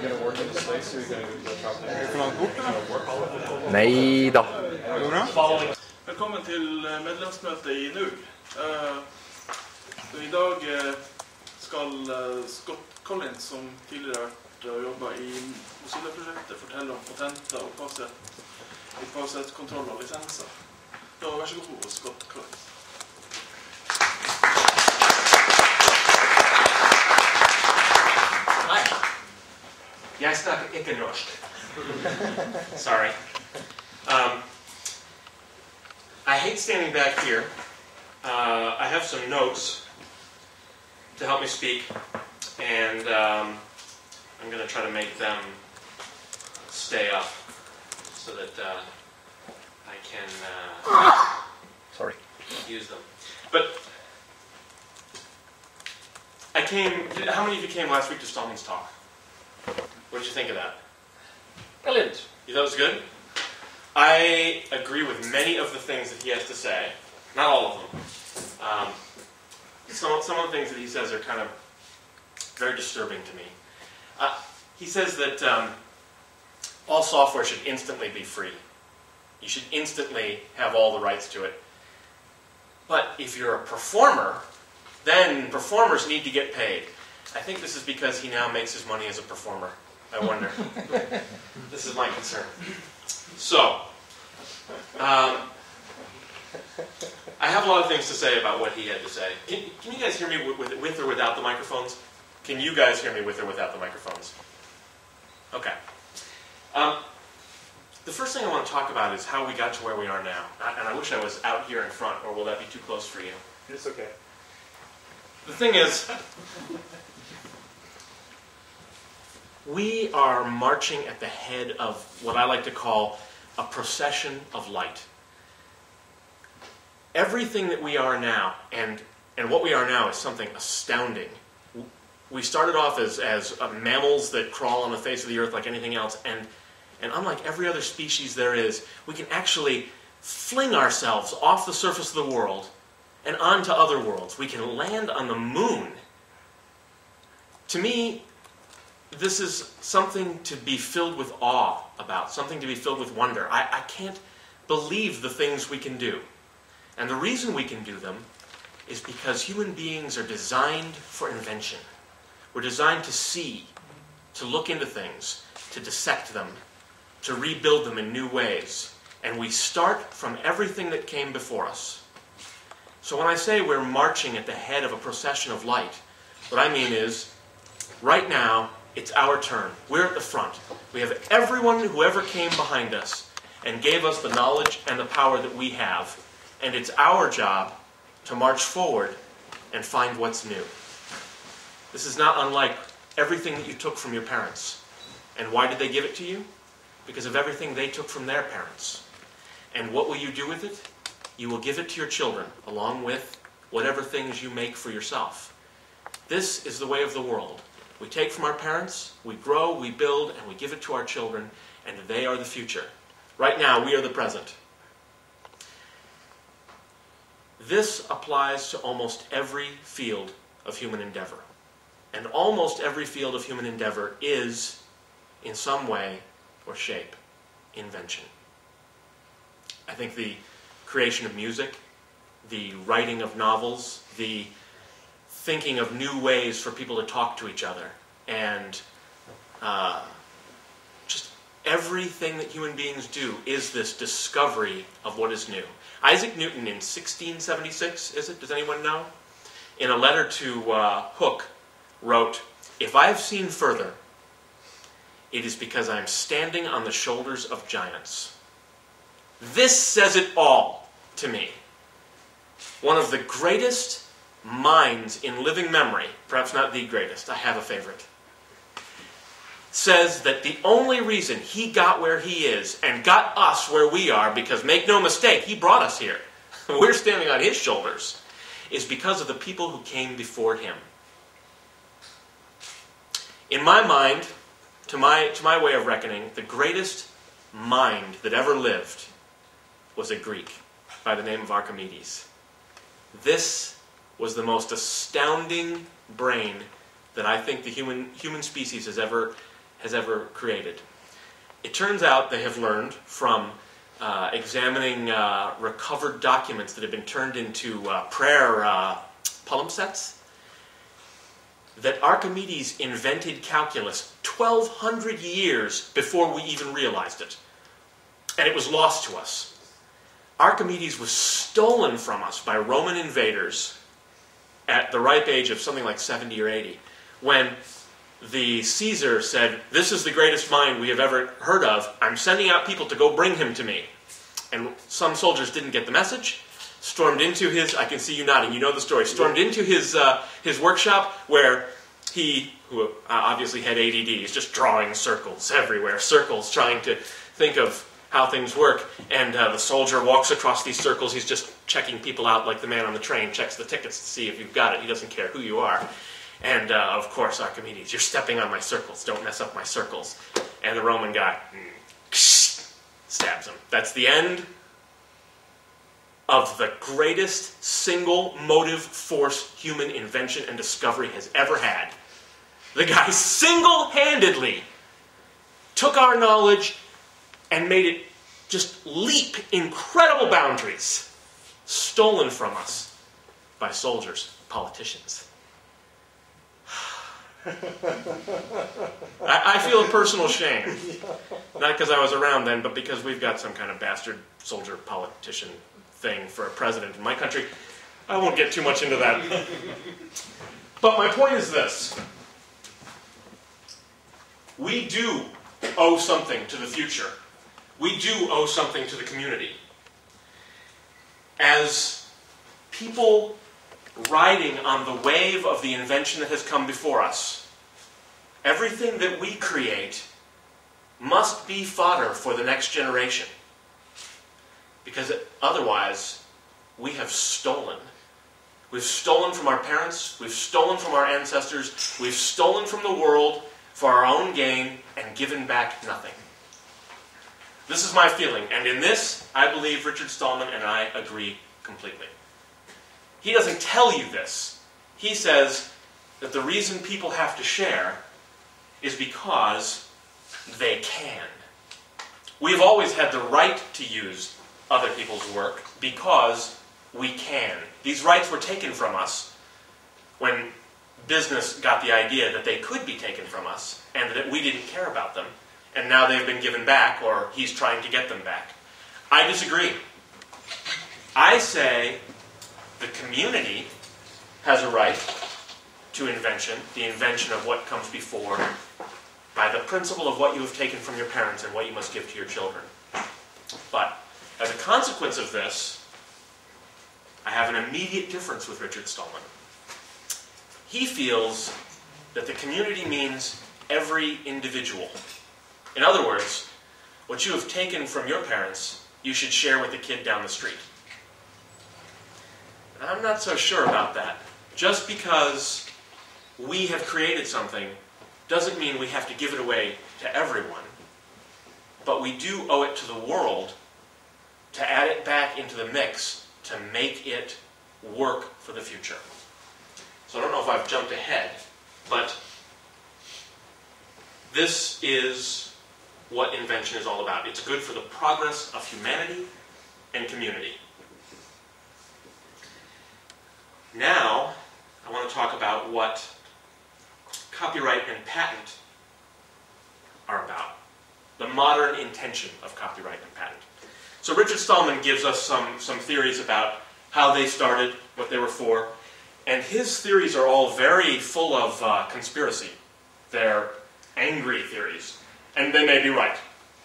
Nej då. Velkommen til medlemsmøte i NUG. I dag skal Scott Collins, som tidligere har vært og jobbet i Mozilla-prosjektet, fortelle om patenter og kvasitkontroll og lisenser. Da vær så god, Scott Collins. Hi. Jeg snakker ikke norsk. Sorry. I hate standing back here. I have some notes to help me speak, and I'm going to try to make them stay up so that I can Sorry. use them. But I came. How many of you came last week to Stallman's talk? What did you think of that? Brilliant. You thought it was good? I agree with many of the things that he has to say. Not all of them. Some of the things that he says are kind of very disturbing to me. He says that all software should instantly be free. You should instantly have all the rights to it. But if you're a performer, then performers need to get paid. I think this is because he now makes his money as a performer. I wonder. This is my concern. So, I have a lot of things to say about what he had to say. Can you guys hear me with or without the microphones? Can you guys hear me with or without the microphones? Okay. The first thing I want to talk about is how we got to where we are now. And I wish I was out here in front, or will that be too close for you? It's okay. The thing is, we are marching at the head of what I like to call a procession of light. Everything that we are now, and what we are now is something astounding. We started off as mammals that crawl on the face of the earth like anything else, and unlike every other species there is, we can actually fling ourselves off the surface of the world and onto other worlds. We can land on the moon. To me, this is something to be filled with awe about, something to be filled with wonder. I can't believe the things we can do. And the reason we can do them is because human beings are designed for invention. We're designed to see, to look into things, to dissect them, to rebuild them in new ways. And we start from everything that came before us. So when I say we're marching at the head of a procession of light, what I mean is, right now, it's our turn. We're at the front. We have everyone who ever came behind us and gave us the knowledge and the power that we have. And it's our job to march forward and find what's new. This is not unlike everything that you took from your parents. And why did they give it to you? Because of everything they took from their parents. And what will you do with it? You will give it to your children, along with whatever things you make for yourself. This is the way of the world. We take from our parents, we grow, we build, and we give it to our children, and they are the future. Right now, we are the present. This applies to almost every field of human endeavor. And almost every field of human endeavor is, in some way or shape, invention. I think the creation of music, the writing of novels, the thinking of new ways for people to talk to each other, and just everything that human beings do is this discovery of what is new. Isaac Newton in 1676, is it? Does anyone know? In a letter to Hooke, wrote, "If I have seen further, it is because I am standing on the shoulders of giants." This says it all to me. One of the greatest minds in living memory, perhaps not the greatest, I have a favorite, says that the only reason he got where he is and got us where we are, because make no mistake, he brought us here, we're standing on his shoulders, is because of the people who came before him. In my mind, to my way of reckoning, the greatest mind that ever lived was a Greek by the name of Archimedes. This was the most astounding brain that I think the human species has ever has ever created. It turns out they have learned from examining recovered documents that have been turned into prayer palimpsests that Archimedes invented calculus 1,200 years before we even realized it. And it was lost to us. Archimedes was stolen from us by Roman invaders at the ripe age of something like 70 or 80, when the Caesar said, "This is the greatest mind we have ever heard of. I'm sending out people to go bring him to me." And some soldiers didn't get the message, stormed into his, I can see you nodding, you know the story, stormed into his workshop where he, who obviously had ADD, is just drawing circles everywhere, circles, trying to think of how things work. And the soldier walks across these circles. He's just checking people out like the man on the train checks the tickets to see if you've got it. He doesn't care who you are. And of course, Archimedes, "You're stepping on my circles. Don't mess up my circles." And the Roman guy stabs him. That's the end of the greatest single motive force human invention and discovery has ever had. The guy single-handedly took our knowledge and made it just leap incredible boundaries, stolen from us by soldiers, politicians. I feel a personal shame. Not because I was around then, but because we've got some kind of bastard soldier politician thing for a president in my country. I won't get too much into that. But my point is this. We do owe something to the future. We do owe something to the community. As people riding on the wave of the invention that has come before us, everything that we create must be fodder for the next generation. Because otherwise, we have stolen. We've stolen from our parents, we've stolen from our ancestors, we've stolen from the world for our own gain and given back nothing. This is my feeling, and in this, I believe Richard Stallman and I agree completely. He doesn't tell you this. He says that the reason people have to share is because they can. We've always had the right to use other people's work because we can. These rights were taken from us when business got the idea that they could be taken from us and that we didn't care about them, and now they've been given back, or he's trying to get them back. I disagree. I say the community has a right to invention, the invention of what comes before, by the principle of what you have taken from your parents and what you must give to your children. But as a consequence of this, I have an immediate difference with Richard Stallman. He feels that the community means every individual. In other words, what you have taken from your parents, you should share with the kid down the street. I'm not so sure about that. Just because we have created something doesn't mean we have to give it away to everyone. But we do owe it to the world to add it back into the mix to make it work for the future. So I don't know if I've jumped ahead, but this is what invention is all about. It's good for the progress of humanity and community. Now, I want to talk about what copyright and patent are about. The modern intention of copyright and patent. So Richard Stallman gives us some theories about how they started, what they were for, and his theories are all very full of conspiracy. They're angry theories, and they may be right.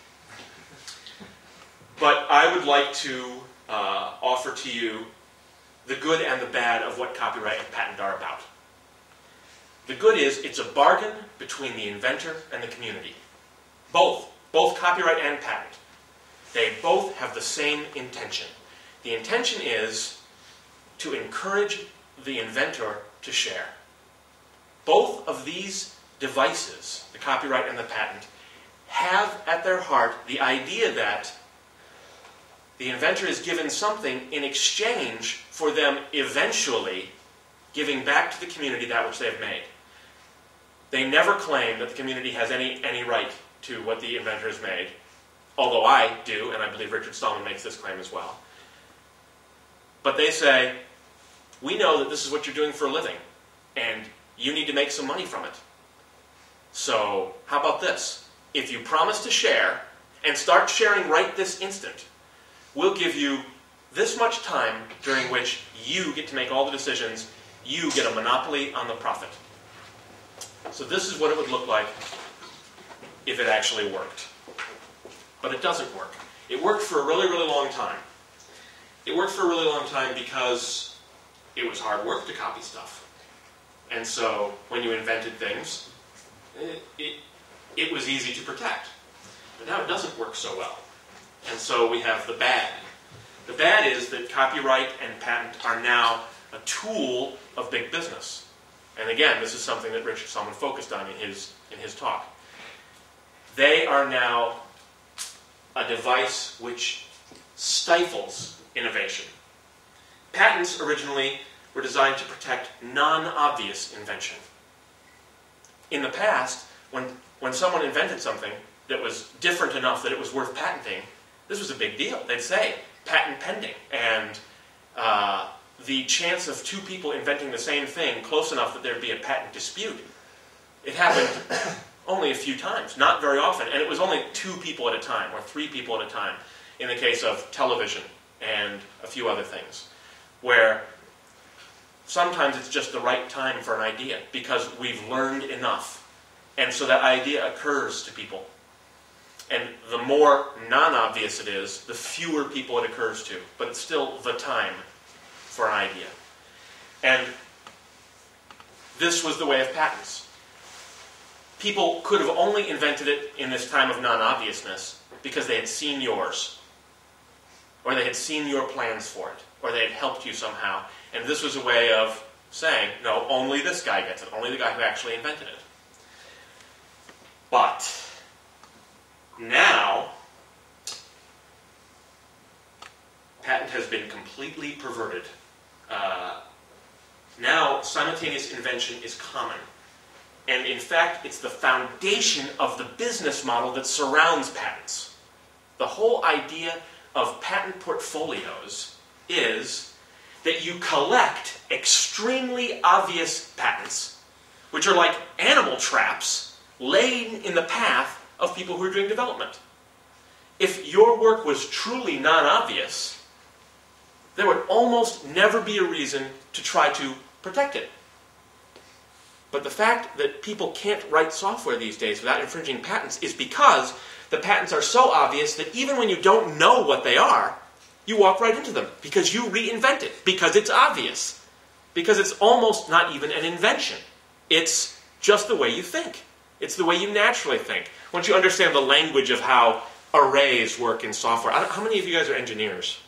But I would like to offer to you the good and the bad of what copyright and patent are about. The good is it's a bargain between the inventor and the community. Both copyright and patent. They both have the same intention. The intention is to encourage the inventor to share. Both of these devices, the copyright and the patent, have at their heart the idea that the inventor is given something in exchange for them eventually giving back to the community that which they have made. They never claim that the community has any right to what the inventor has made, although I do, and I believe Richard Stallman makes this claim as well. But they say, we know that this is what you're doing for a living, and you need to make some money from it. So, how about this? If you promise to share, and start sharing right this instant, we'll give you this much time during which you get to make all the decisions, you get a monopoly on the profit. So this is what it would look like if it actually worked. But it doesn't work. It worked for a really, really long time. It worked for a really long time because it was hard work to copy stuff. And so when you invented things, it was easy to protect. But now it doesn't work so well. And so we have the bad. The bad is that copyright and patent are now a tool of big business. And again, this is something that Richard Stallman focused on in his talk. They are now a device which stifles innovation. Patents originally were designed to protect non-obvious invention. In the past, when someone invented something that was different enough that it was worth patenting, this was a big deal. They'd say, patent pending. And the chance of two people inventing the same thing close enough that there'd be a patent dispute, it happened only a few times, not very often. And it was only 2 people at a time, or 3 people at a time, in the case of television and a few other things, where sometimes it's just the right time for an idea, because we've learned enough. And so that idea occurs to people. And the more non-obvious it is, the fewer people it occurs to. But it's still the time for an idea. And this was the way of patents. People could have only invented it in this time of non-obviousness because they had seen yours, or they had seen your plans for it, or they had helped you somehow. And this was a way of saying, no, only this guy gets it, only the guy who actually invented it. But now, patent has been completely perverted. Now, simultaneous invention is common. And in fact, it's the foundation of the business model that surrounds patents. The whole idea of patent portfolios is that you collect extremely obvious patents, which are like animal traps laid in the path of people who are doing development. If your work was truly non-obvious, there would almost never be a reason to try to protect it. But the fact that people can't write software these days without infringing patents is because the patents are so obvious that even when you don't know what they are, you walk right into them because you reinvent it, because it's obvious, because it's almost not even an invention. It's just the way you think. It's the way you naturally think. Once you understand the language of how arrays work in software. How many of you guys are engineers?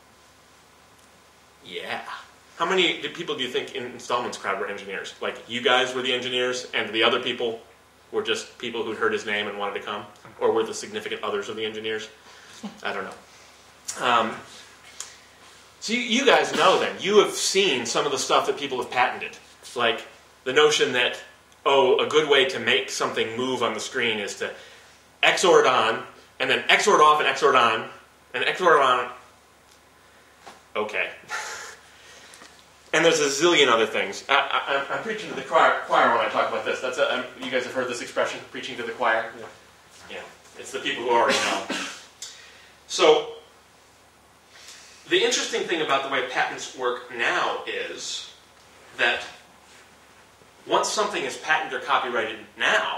Yeah. How many people do you think in Stallman's crowd were engineers? Like, you guys were the engineers, and the other people were just people who'd heard his name and wanted to come? Or were the significant others of the engineers? I don't know. So you guys know then. You have seen some of the stuff that people have patented. Like the notion that, a good way to make something move on the screen is to XOR it on, and then XOR it off and XOR it on, and XOR it on. Okay. And there's a zillion other things. I'm preaching to the choir when I talk about this. You guys have heard this expression, preaching to the choir? Yeah. It's the people who already know. So, the interesting thing about the way patents work now is that once something is patented or copyrighted now,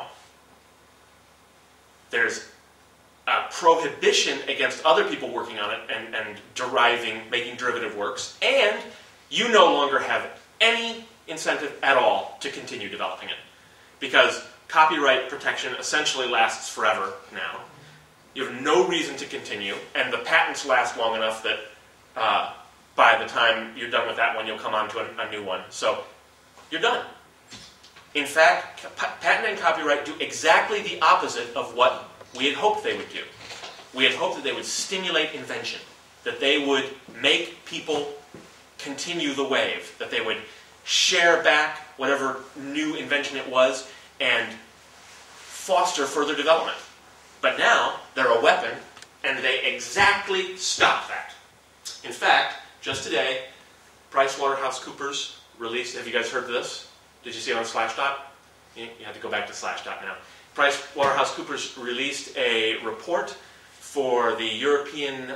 there's a prohibition against other people working on it and making derivative works, and you no longer have any incentive at all to continue developing it. Because copyright protection essentially lasts forever now. You have no reason to continue, and the patents last long enough that by the time you're done with that one, you'll come on to a new one. So you're done. In fact, patent and copyright do exactly the opposite of what we had hoped they would do. We had hoped that they would stimulate invention, that they would make people continue the wave, that they would share back whatever new invention it was and foster further development. But now they're a weapon, and they exactly stop that. In fact, just today, PricewaterhouseCoopers released, have you guys heard of this? Did you see it on Slashdot? You have to go back to Slashdot now. PricewaterhouseCoopers released a report for the European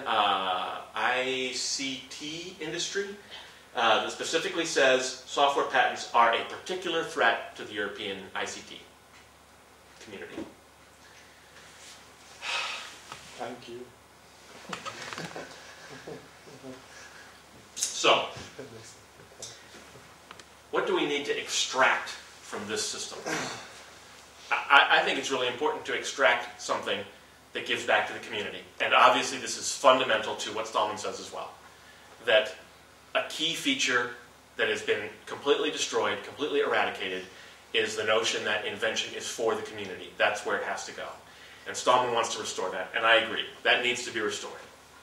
ICT industry that specifically says software patents are a particular threat to the European ICT community. Thank you. So, what do we need to extract from this system? I think it's really important to extract something that gives back to the community. And obviously this is fundamental to what Stallman says as well. That a key feature that has been completely destroyed, completely eradicated, is the notion that invention is for the community. That's where it has to go. And Stallman wants to restore that, and I agree. That needs to be restored.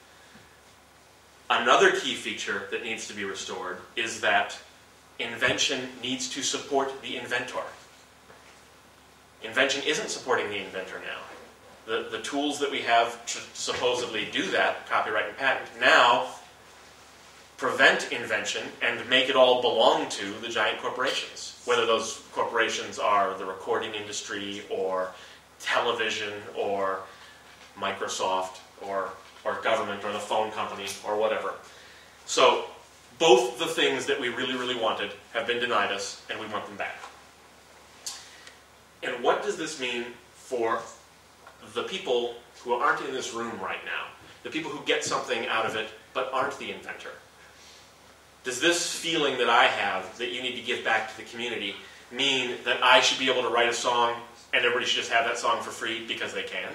Another key feature that needs to be restored is that invention needs to support the inventor. Invention isn't supporting the inventor now. The tools that we have to supposedly do that, copyright and patent, now prevent invention and make it all belong to the giant corporations. Whether those corporations are the recording industry or television or Microsoft or government or the phone company or whatever. So both the things that we really, really wanted have been denied us, and we want them back. And what does this mean for the people who aren't in this room right now? The people who get something out of it but aren't the inventor? Does this feeling that I have that you need to give back to the community mean that I should be able to write a song and everybody should just have that song for free because they can?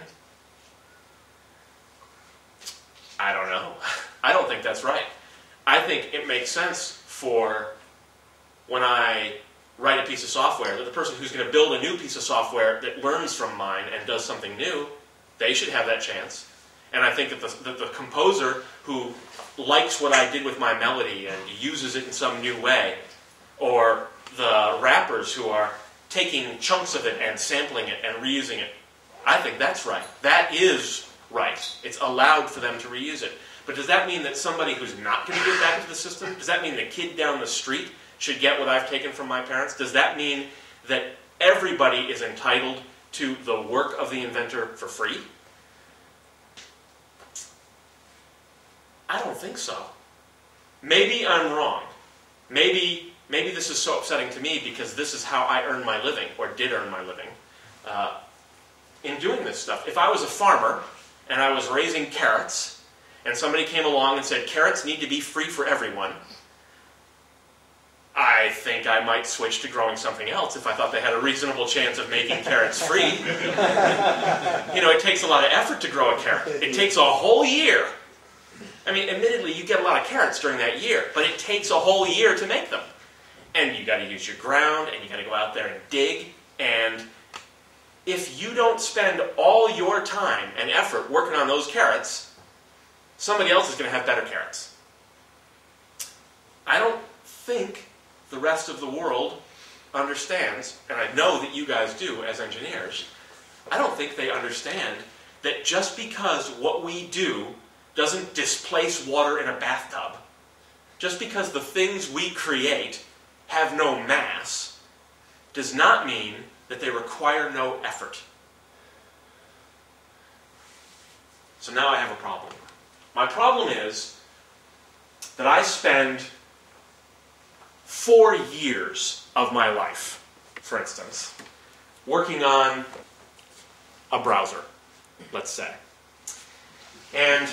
I don't know. I don't think that's right. I think it makes sense for when I write a piece of software that the person who's going to build a new piece of software that learns from mine and does something new, they should have that chance. And I think that the composer who likes what I did with my melody and uses it in some new way, or the rappers who are taking chunks of it and sampling it and reusing it, I think that's right. That is right. It's allowed for them to reuse it. But does that mean that somebody who's not going to give back to the system, does that mean the kid down the street should get what I've taken from my parents? Does that mean that everybody is entitled to the work of the inventor for free? I don't think so. Maybe I'm wrong. Maybe this is so upsetting to me because this is how I earn my living, or did earn my living, in doing this stuff. If I was a farmer and I was raising carrots, and somebody came along and said, carrots need to be free for everyone, I think I might switch to growing something else if I thought they had a reasonable chance of making carrots free. You know, it takes a lot of effort to grow a carrot. It takes a whole year. I mean, admittedly, you get a lot of carrots during that year, but it takes a whole year to make them. And you got to use your ground, and you got to go out there and dig, and if you don't spend all your time and effort working on those carrots, somebody else is going to have better carrots. I don't think the rest of the world understands, and I know that you guys do as engineers, I don't think they understand that just because what we do doesn't displace water in a bathtub, just because the things we create have no mass, does not mean that they require no effort. So now I have a problem. My problem is that I spend 4 years of my life, for instance, working on a browser, let's say. And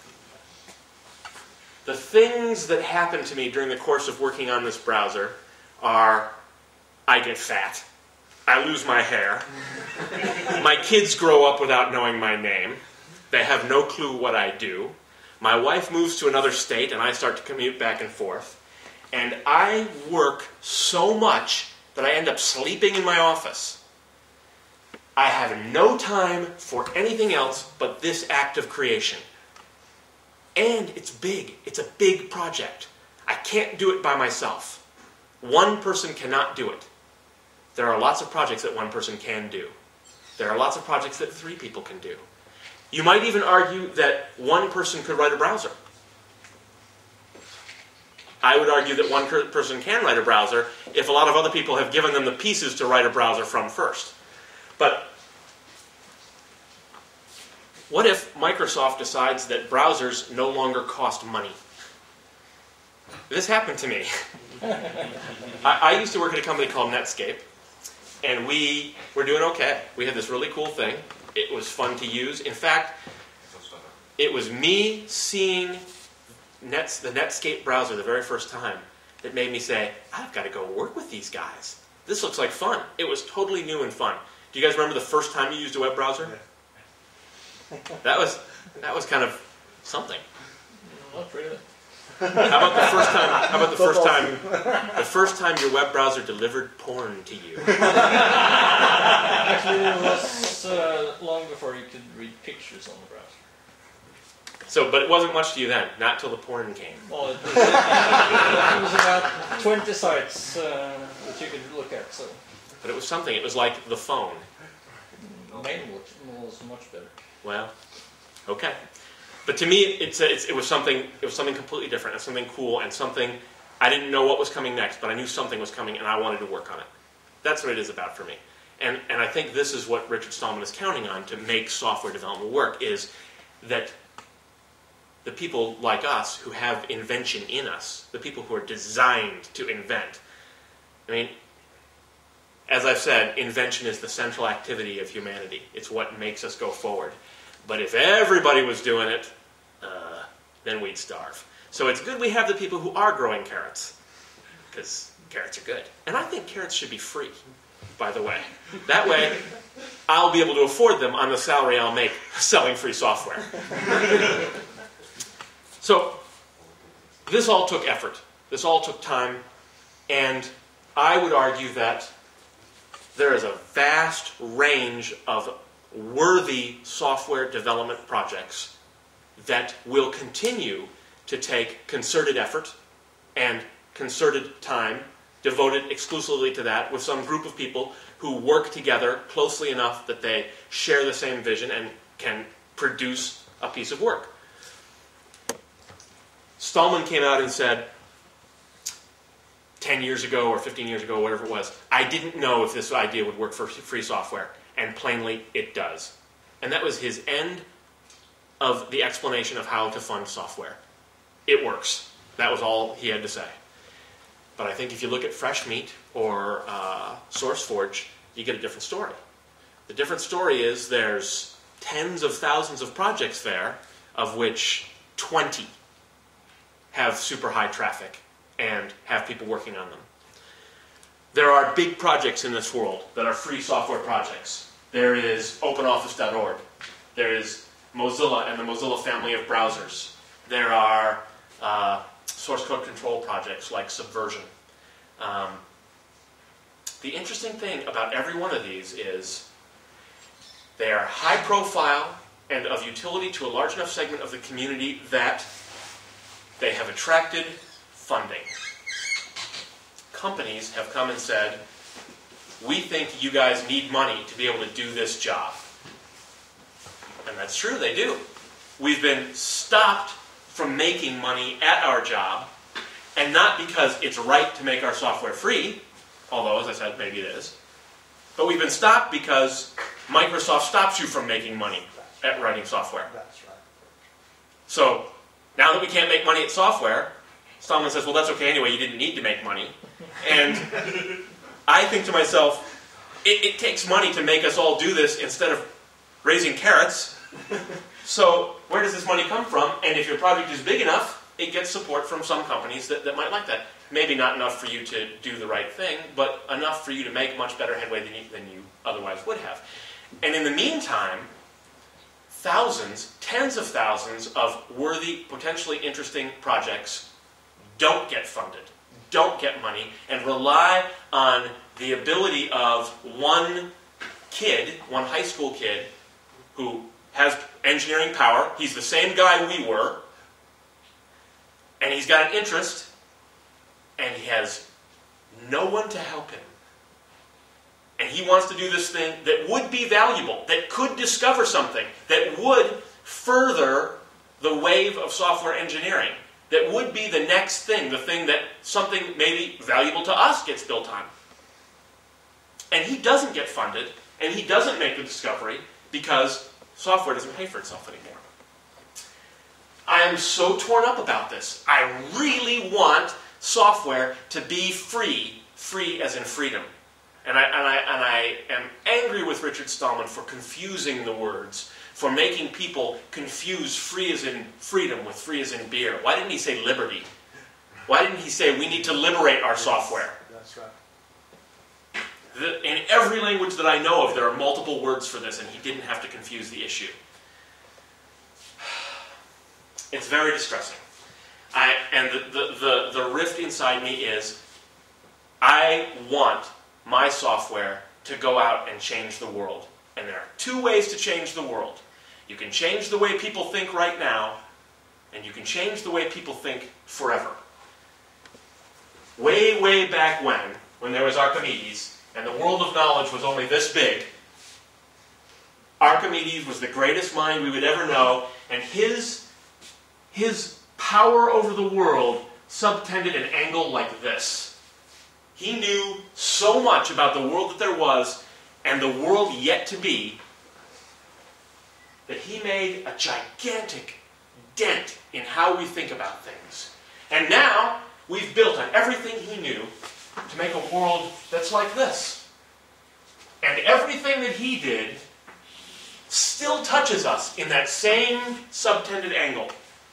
the things that happen to me during the course of working on this browser are, I get fat, I lose my hair, my kids grow up without knowing my name, they have no clue what I do, my wife moves to another state and I start to commute back and forth, and I work so much that I end up sleeping in my office. I have no time for anything else but this act of creation. And it's big. It's a big project. I can't do it by myself. One person cannot do it. There are lots of projects that one person can do. There are lots of projects that 3 people can do. You might even argue that one person could write a browser. I would argue that one person can write a browser if a lot of other people have given them the pieces to write a browser from first. But what if Microsoft decides that browsers no longer cost money? This happened to me. I used to work at a company called Netscape, and we were doing okay. We had this really cool thing. It was fun to use. In fact, it was me seeing the Netscape browser the very first time that made me say, I've got to go work with these guys. This looks like fun. It was totally new and fun. Do you guys remember the first time you used a web browser? That was kind of something. Not really. How about the first time? How about the first time? The first time your web browser delivered porn to you. Actually, it was long before you could read pictures on the browser. So, but it wasn't much to you then, not till the porn came. Well, it was about 20 sites that you could look at. So, but it was something. It was like the phone. main was much better. Well, okay. But to me, it was something completely different, and something cool, and something I didn't know what was coming next, but I knew something was coming, and I wanted to work on it. That's what it is about for me. And I think this is what Richard Stallman is counting on to make software development work, is that the people like us who have invention in us, the people who are designed to invent, I mean, as I've said, invention is the central activity of humanity. It's what makes us go forward. But if everybody was doing it, then we'd starve. So it's good we have the people who are growing carrots, because carrots are good. And I think carrots should be free, by the way. That way, I'll be able to afford them on the salary I'll make selling free software. So this all took effort. This all took time. And I would argue that there is a vast range of worthy software development projects that will continue to take concerted effort and concerted time devoted exclusively to that, with some group of people who work together closely enough that they share the same vision and can produce a piece of work. Stallman came out and said, 10 years ago or 15 years ago, whatever it was, I didn't know if this idea would work for free software. And plainly, it does. And that was his end of the explanation of how to fund software. It works. That was all he had to say. But I think if you look at Fresh Meat or SourceForge, you get a different story. The different story is there's tens of thousands of projects there, of which 20 have super high traffic and have people working on them. There are big projects in this world that are free software projects. There is OpenOffice.org. There is Mozilla and the Mozilla family of browsers. There are source code control projects like Subversion. The interesting thing about every one of these is they are high profile and of utility to a large enough segment of the community that they have attracted funding. Companies have come and said, we think you guys need money to be able to do this job. And that's true, they do. We've been stopped from making money at our job, and not because it's right to make our software free, although, as I said, maybe it is, but we've been stopped because Microsoft stops you from making money at writing software. That's right. So, now that we can't make money at software, Stallman says, well, that's okay anyway, you didn't need to make money. And I think to myself, it takes money to make us all do this instead of raising carrots. So where does this money come from? And if your project is big enough, it gets support from some companies that might like that. Maybe not enough for you to do the right thing, but enough for you to make much better headway than you otherwise would have. And in the meantime, thousands, tens of thousands of worthy, potentially interesting projects don't get funded, don't get money, and rely on the ability of one kid, one high school kid, who has engineering power. He's the same guy we were, and he's got an interest, and he has no one to help him. And he wants to do this thing that would be valuable, that could discover something, that would further the wave of software engineering, that would be the next thing, the thing that something maybe valuable to us gets built on. And he doesn't get funded, and he doesn't make the discovery because software doesn't pay for itself anymore. I am so torn up about this. I really want software to be free, free as in freedom. And I am angry with Richard Stallman for confusing the words, for making people confuse free as in freedom with free as in beer. Why didn't he say liberty? Why didn't he say we need to liberate our software? That's right. In every language that I know of, there are multiple words for this, and he didn't have to confuse the issue. It's very distressing. And the rift inside me is, I want my software to go out and change the world. And there are two ways to change the world. You can change the way people think right now, and you can change the way people think forever. Way, way back when there was Archimedes, and the world of knowledge was only this big, Archimedes was the greatest mind we would ever know, and his power over the world subtended an angle like this. He knew so much about the world that there was and the world yet to be that he made a gigantic dent in how we think about things. And now we've built on everything he knew to make a world that's like this. And everything that he did still touches us in that same subtended angle.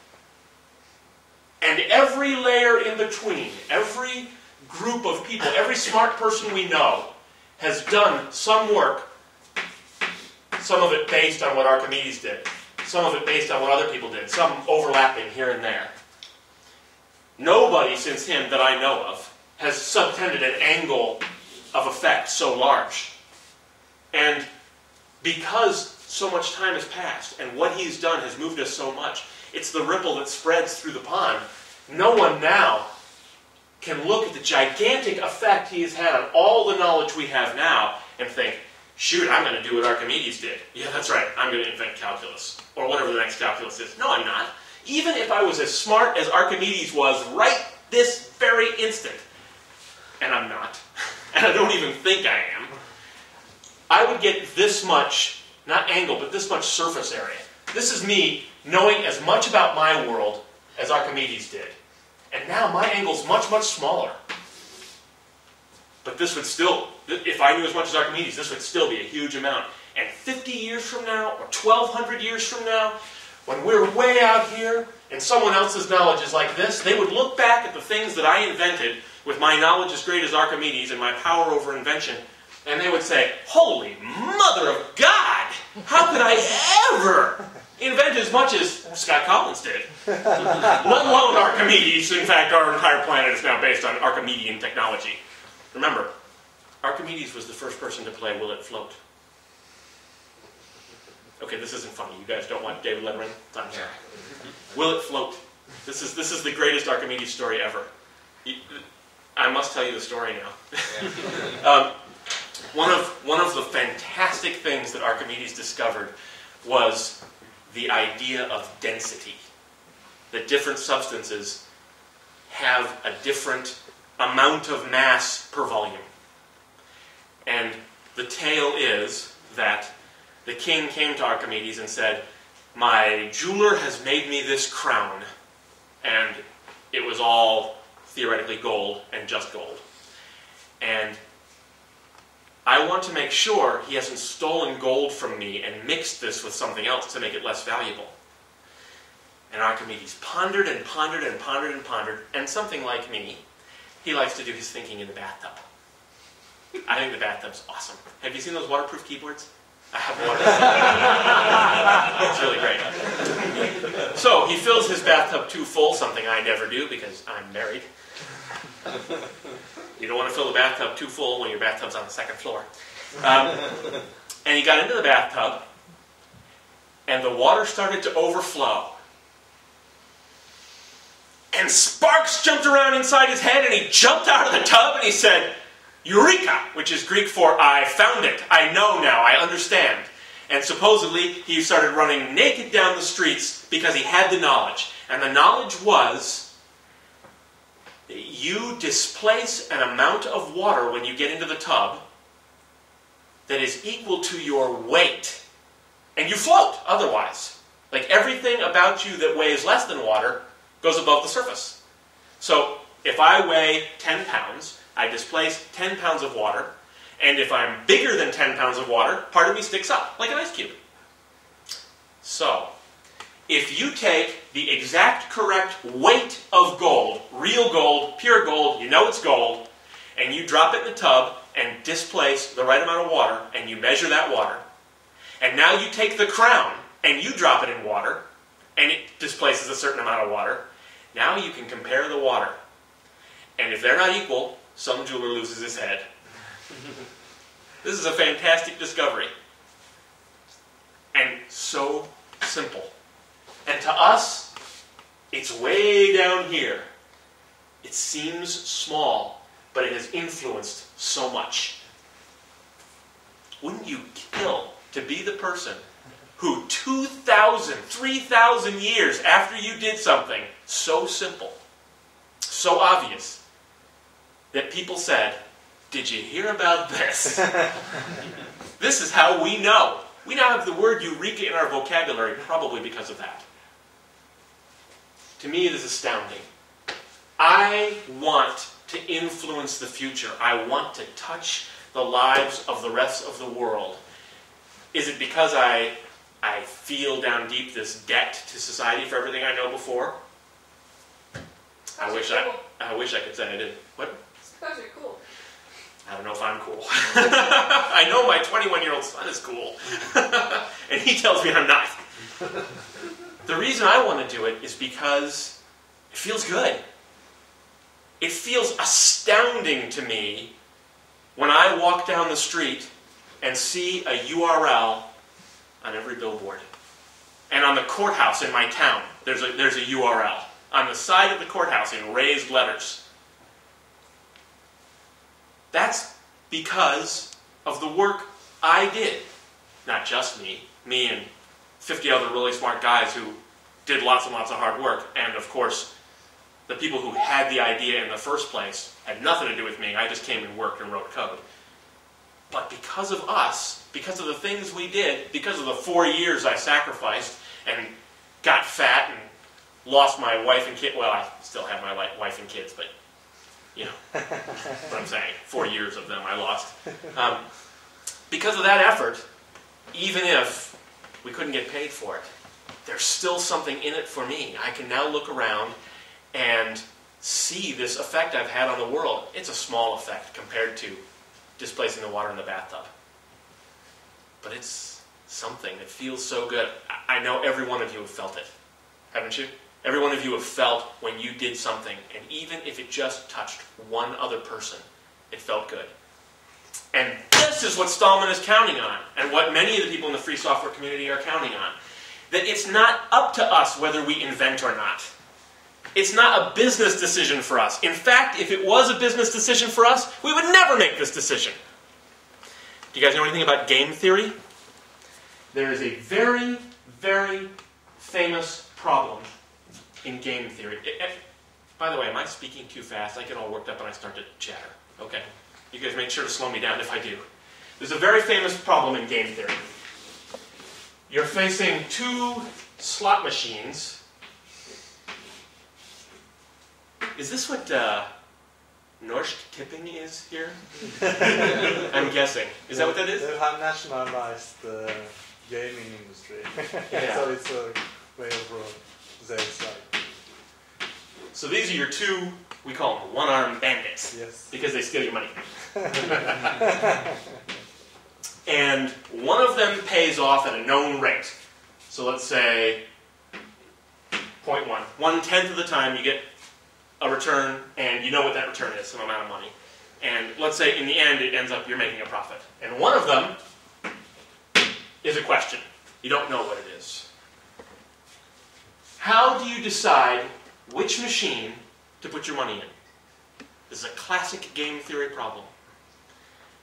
And every layer in between, every group of people, every smart person we know has done some work, some of it based on what Archimedes did, some of it based on what other people did, some overlapping here and there. Nobody since him that I know of has subtended an angle of effect so large. And because so much time has passed and what he's done has moved us so much, it's the ripple that spreads through the pond. No one now can look at the gigantic effect he has had on all the knowledge we have now and think, shoot, I'm going to do what Archimedes did. Yeah, that's right, I'm going to invent calculus. Or whatever the next calculus is. No, I'm not. Even if I was as smart as Archimedes was right this very instant, and I'm not, and I don't even think I am, I would get this much, not angle, but this much surface area. This is me knowing as much about my world as Archimedes did. And now my angle's much, much smaller. But this would still, if I knew as much as Archimedes, this would still be a huge amount. And 50 years from now, or 1,200 years from now, when we're way out here, and someone else's knowledge is like this, they would look back at the things that I invented with my knowledge as great as Archimedes and my power over invention, and they would say, holy mother of God! How could I ever invent as much as Scott Collins did? Let alone Archimedes. In fact, our entire planet is now based on Archimedean technology. Remember, Archimedes was the first person to play Will It Float? Okay, this isn't funny. You guys don't want David Letterman? I'm sorry. Will It Float? This is the greatest Archimedes story ever. I must tell you the story now. One of the fantastic things that Archimedes discovered was the idea of density. That different substances have a different amount of mass per volume. And the tale is that the king came to Archimedes and said, my jeweler has made me this crown. And it was all theoretically gold and just gold. And I want to make sure he hasn't stolen gold from me and mixed this with something else to make it less valuable. And Archimedes pondered and pondered and pondered and pondered, and something like me, he likes to do his thinking in the bathtub. I think the bathtub's awesome. Have you seen those waterproof keyboards? I have one. It's really great. So he fills his bathtub too full, something I never do because I'm married. You don't want to fill the bathtub too full when your bathtub's on the second floor. And he got into the bathtub, and the water started to overflow. And sparks jumped around inside his head, and he jumped out of the tub, and he said, Eureka, which is Greek for I found it, I know now, I understand. And supposedly he started running naked down the streets because he had the knowledge. And the knowledge was, you displace an amount of water when you get into the tub that is equal to your weight. And you float otherwise. Like everything about you that weighs less than water goes above the surface. So if I weigh 10 pounds, I displace 10 pounds of water. And if I'm bigger than 10 pounds of water, part of me sticks up, like an ice cube. So, if you take the exact correct weight of gold, real gold, pure gold, you know it's gold, and you drop it in the tub and displace the right amount of water, and you measure that water, and now you take the crown and you drop it in water, and it displaces a certain amount of water, now you can compare the water. And if they're not equal, some jeweler loses his head. This is a fantastic discovery. And so simple. And to us, it's way down here. It seems small, but it has influenced so much. Wouldn't you kill to be the person who 2,000, 3,000 years after you did something so simple, so obvious, that people said, did you hear about this? This is how we know. We now have the word eureka in our vocabulary probably because of that. To me, it is astounding. I want to influence the future. I want to touch the lives of the rest of the world. Is it because I feel down deep this debt to society for everything I know before? I wish I could say I did. What? Because you're cool. I don't know if I'm cool. I know my 21-year-old son is cool. And he tells me I'm not. The reason I want to do it is because it feels good. It feels astounding to me when I walk down the street and see a URL on every billboard. And on the courthouse in my town, there's a URL. On the side of the courthouse in raised letters. That's because of the work I did. Not just me and 50 other really smart guys who did lots and lots of hard work. And of course, the people who had the idea in the first place had nothing to do with me. I just came and worked and wrote code. But because of us, because of the things we did, because of the 4 years I sacrificed and got fat and lost my wife and kid. Well, I still have my wife and kids, but you know what I'm saying. 4 years of them I lost. Because of that effort, even if we couldn't get paid for it, there's still something in it for me. I can now look around and see this effect I've had on the world. It's a small effect compared to displacing the water in the bathtub. But it's something that feels so good. I know every one of you have felt it, haven't you? Every one of you have felt when you did something, and even if it just touched one other person, it felt good. And this is what Stallman is counting on, and what many of the people in the free software community are counting on. That it's not up to us whether we invent or not. It's not a business decision for us. In fact, if it was a business decision for us, we would never make this decision. Do you guys know anything about game theory? There is a very, very famous problem in game theory. By the way, am I speaking too fast? I get all worked up and I start to chatter. Okay. You guys make sure to slow me down if I do. There's a very famous problem in game theory. You're facing two slot machines. Is this what Norsk Tipping is here? I'm guessing. Is that what that is? They have nationalized the gaming industry. Yeah. So it's a way of saying like. So these are your two, we call them one-armed bandits. Yes. Because they steal your money. And one of them pays off at a known rate. So let's say 0.1. 1/10 of the time you get a return, and you know what that return is, some amount of money. And let's say in the end it ends up you're making a profit. And one of them is a question. You don't know what it is. How do you decide which machine to put your money in? This is a classic game theory problem.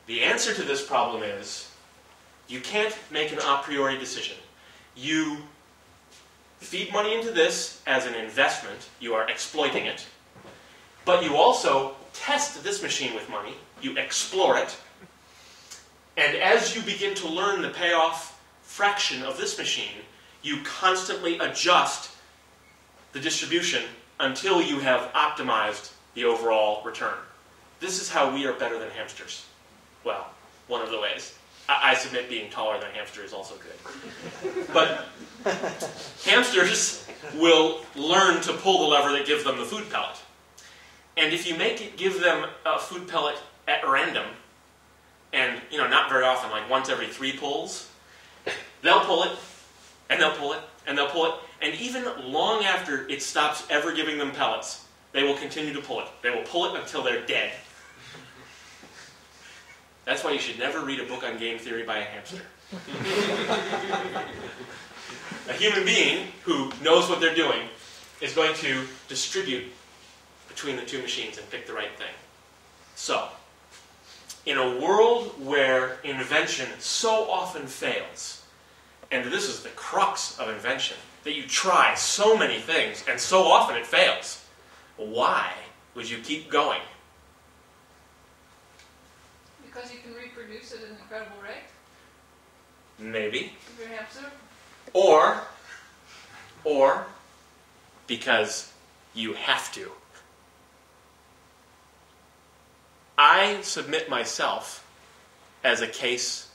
The answer to this problem is you can't make an a priori decision. You feed money into this as an investment. You are exploiting it. But you also test this machine with money. You explore it. And as you begin to learn the payoff fraction of this machine, you constantly adjust the distribution until you have optimized the overall return. This is how we are better than hamsters. Well, one of the ways. I submit being taller than a hamster is also good. But hamsters will learn to pull the lever that gives them the food pellet. And if you give them a food pellet at random, and not very often, like once every 3 pulls, they'll pull it, and they'll pull it, and they'll pull it, and even long after it stops ever giving them pellets, they will continue to pull it. They will pull it until they're dead. That's why you should never read a book on game theory by a hamster. A human being who knows what they're doing is going to distribute between the two machines and pick the right thing. So, in a world where invention so often fails, and this is the crux of invention, that you try so many things and so often it fails, why would you keep going? Because you can reproduce it at an incredible rate? Maybe. Perhaps so. Or because you have to. I submit myself as a case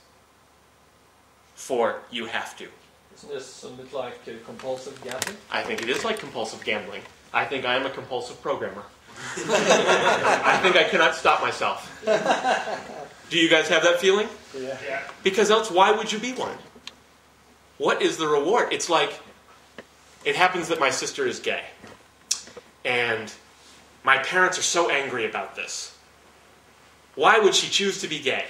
for you have to. Isn't this a bit like compulsive gambling? I think it is like compulsive gambling. I think I am a compulsive programmer. I think I cannot stop myself. Do you guys have that feeling? Yeah. Because else, why would you be one? What is the reward? It's like, it happens that my sister is gay. And my parents are so angry about this. Why would she choose to be gay?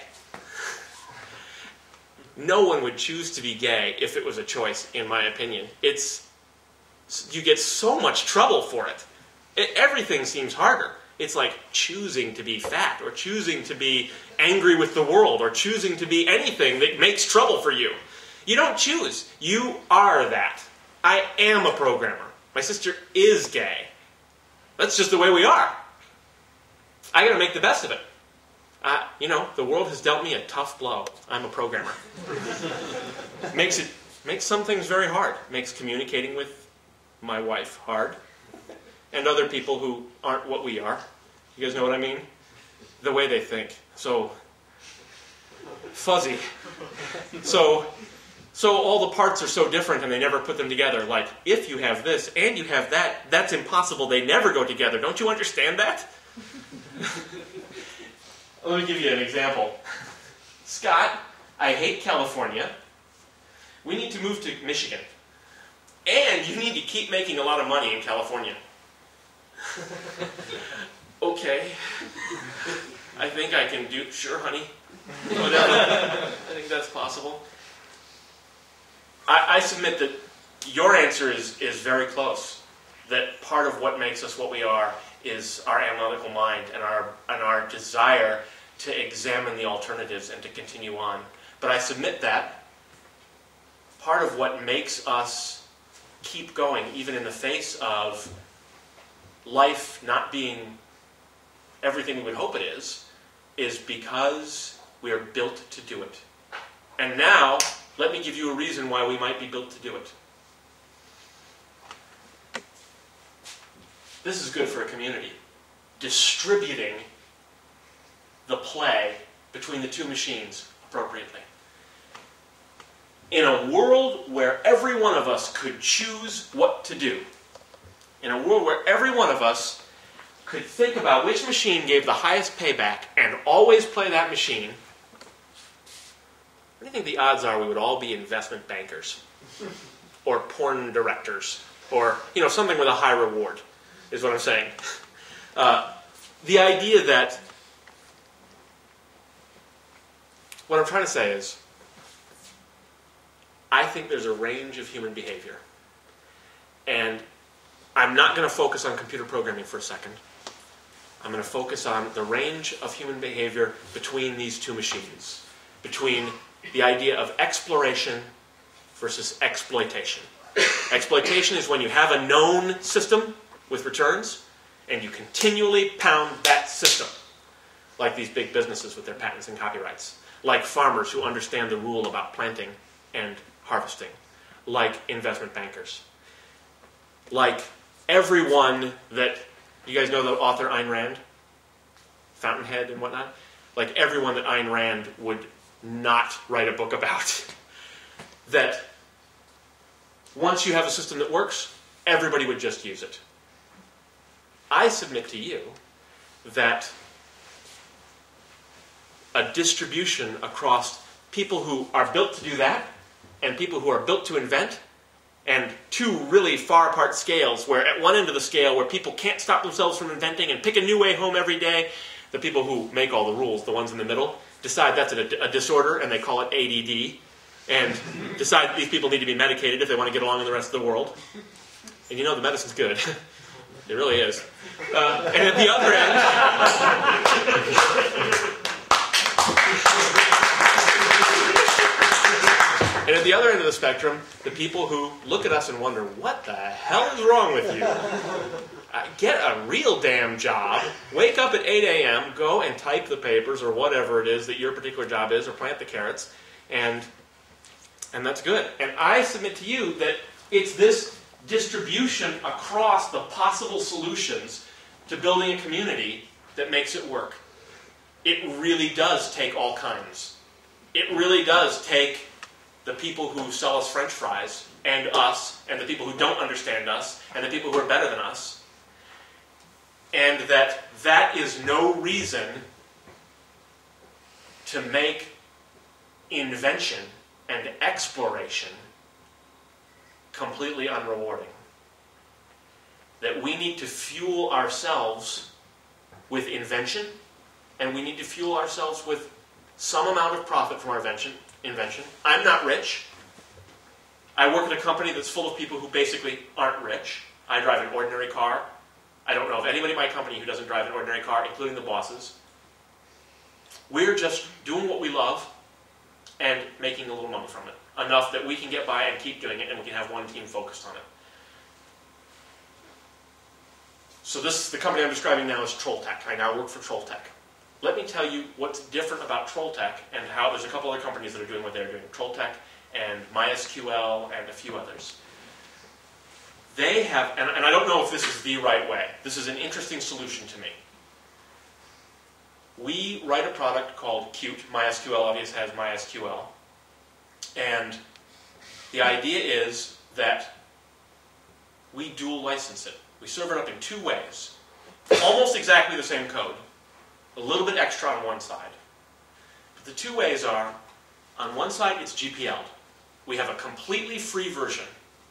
No one would choose to be gay if it was a choice, in my opinion. You get so much trouble for it. Everything seems harder. It's like choosing to be fat, or choosing to be angry with the world, or choosing to be anything that makes trouble for you. You don't choose. You are that. I am a programmer. My sister is gay. That's just the way we are. I got to make the best of it. The world has dealt me a tough blow. I'm a programmer. Makes some things very hard. Makes communicating with my wife hard. And other people who aren't what we are. You guys know what I mean? The way they think. So fuzzy. So all the parts are so different and they never put them together. Like, if you have this and you have that, that's impossible. They never go together. Don't you understand that? Let me give you an example. Scott, I hate California. We need to move to Michigan. And you need to keep making a lot of money in California. Okay. I think I can do... Sure, honey. Whatever. I think that's possible. I submit that your answer is very close. That part of what makes us what we are is our analytical mind and our desire to examine the alternatives and to continue on. But I submit that part of what makes us keep going, even in the face of life not being everything we would hope it is because we are built to do it. And now, let me give you a reason why we might be built to do it. This is good for a community. Distributing the play between the two machines appropriately. In a world where every one of us could choose what to do, in a world where every one of us could think about which machine gave the highest payback and always play that machine, what do you think the odds are we would all be investment bankers? Or porn directors? Or, something with a high reward, is what I'm saying. The idea that... What I'm trying to say is, I think there's a range of human behavior. And I'm not going to focus on computer programming for a second. I'm going to focus on the range of human behavior between these two machines, between the idea of exploration versus exploitation. Exploitation is when you have a known system with returns, and you continually pound that system, like these big businesses with their patents and copyrights, like farmers who understand the rule about planting and harvesting, like investment bankers, like everyone that, you guys know the author Ayn Rand? Fountainhead and whatnot? Like everyone that Ayn Rand would not write a book about. That once you have a system that works, everybody would just use it. I submit to you that a distribution across people who are built to do that and people who are built to invent, and two really far apart scales where at one end of the scale where people can't stop themselves from inventing and pick a new way home every day, the people who make all the rules, the ones in the middle, decide that's a disorder and they call it ADD, and decide that these people need to be medicated if they want to get along in the rest of the world. And you know the medicine's good. It really is. And at the other end... And at the other end of the spectrum, the people who look at us and wonder, what the hell is wrong with you? Get a real damn job, wake up at 8 a.m., go and type the papers or whatever it is that your particular job is, or plant the carrots, and that's good. And I submit to you that it's this distribution across the possible solutions to building a community that makes it work. It really does take all kinds. It really does take the people who sell us French fries, and us, and the people who don't understand us, and the people who are better than us. And that is no reason to make invention and exploration completely unrewarding. That we need to fuel ourselves with invention, and we need to fuel ourselves with some amount of profit from our invention. I'm not rich. I work at a company that's full of people who basically aren't rich. I drive an ordinary car. I don't know of anybody in my company who doesn't drive an ordinary car, including the bosses. We're just doing what we love and making a little money from it. Enough that we can get by and keep doing it, and we can have one team focused on it. So the company I'm describing now is Trolltech. I now work for Trolltech. Let me tell you what's different about Trolltech and how there's a couple other companies that are doing what they're doing. Trolltech and MySQL and a few others. They have, and I don't know if this is the right way. This is an interesting solution to me. We write a product called Qt. MySQL obviously has MySQL. And the idea is that we dual license it. We serve it up in two ways. Almost exactly the same code. A little bit extra on one side. But the two ways are, on one side it's GPL'd. We have a completely free version.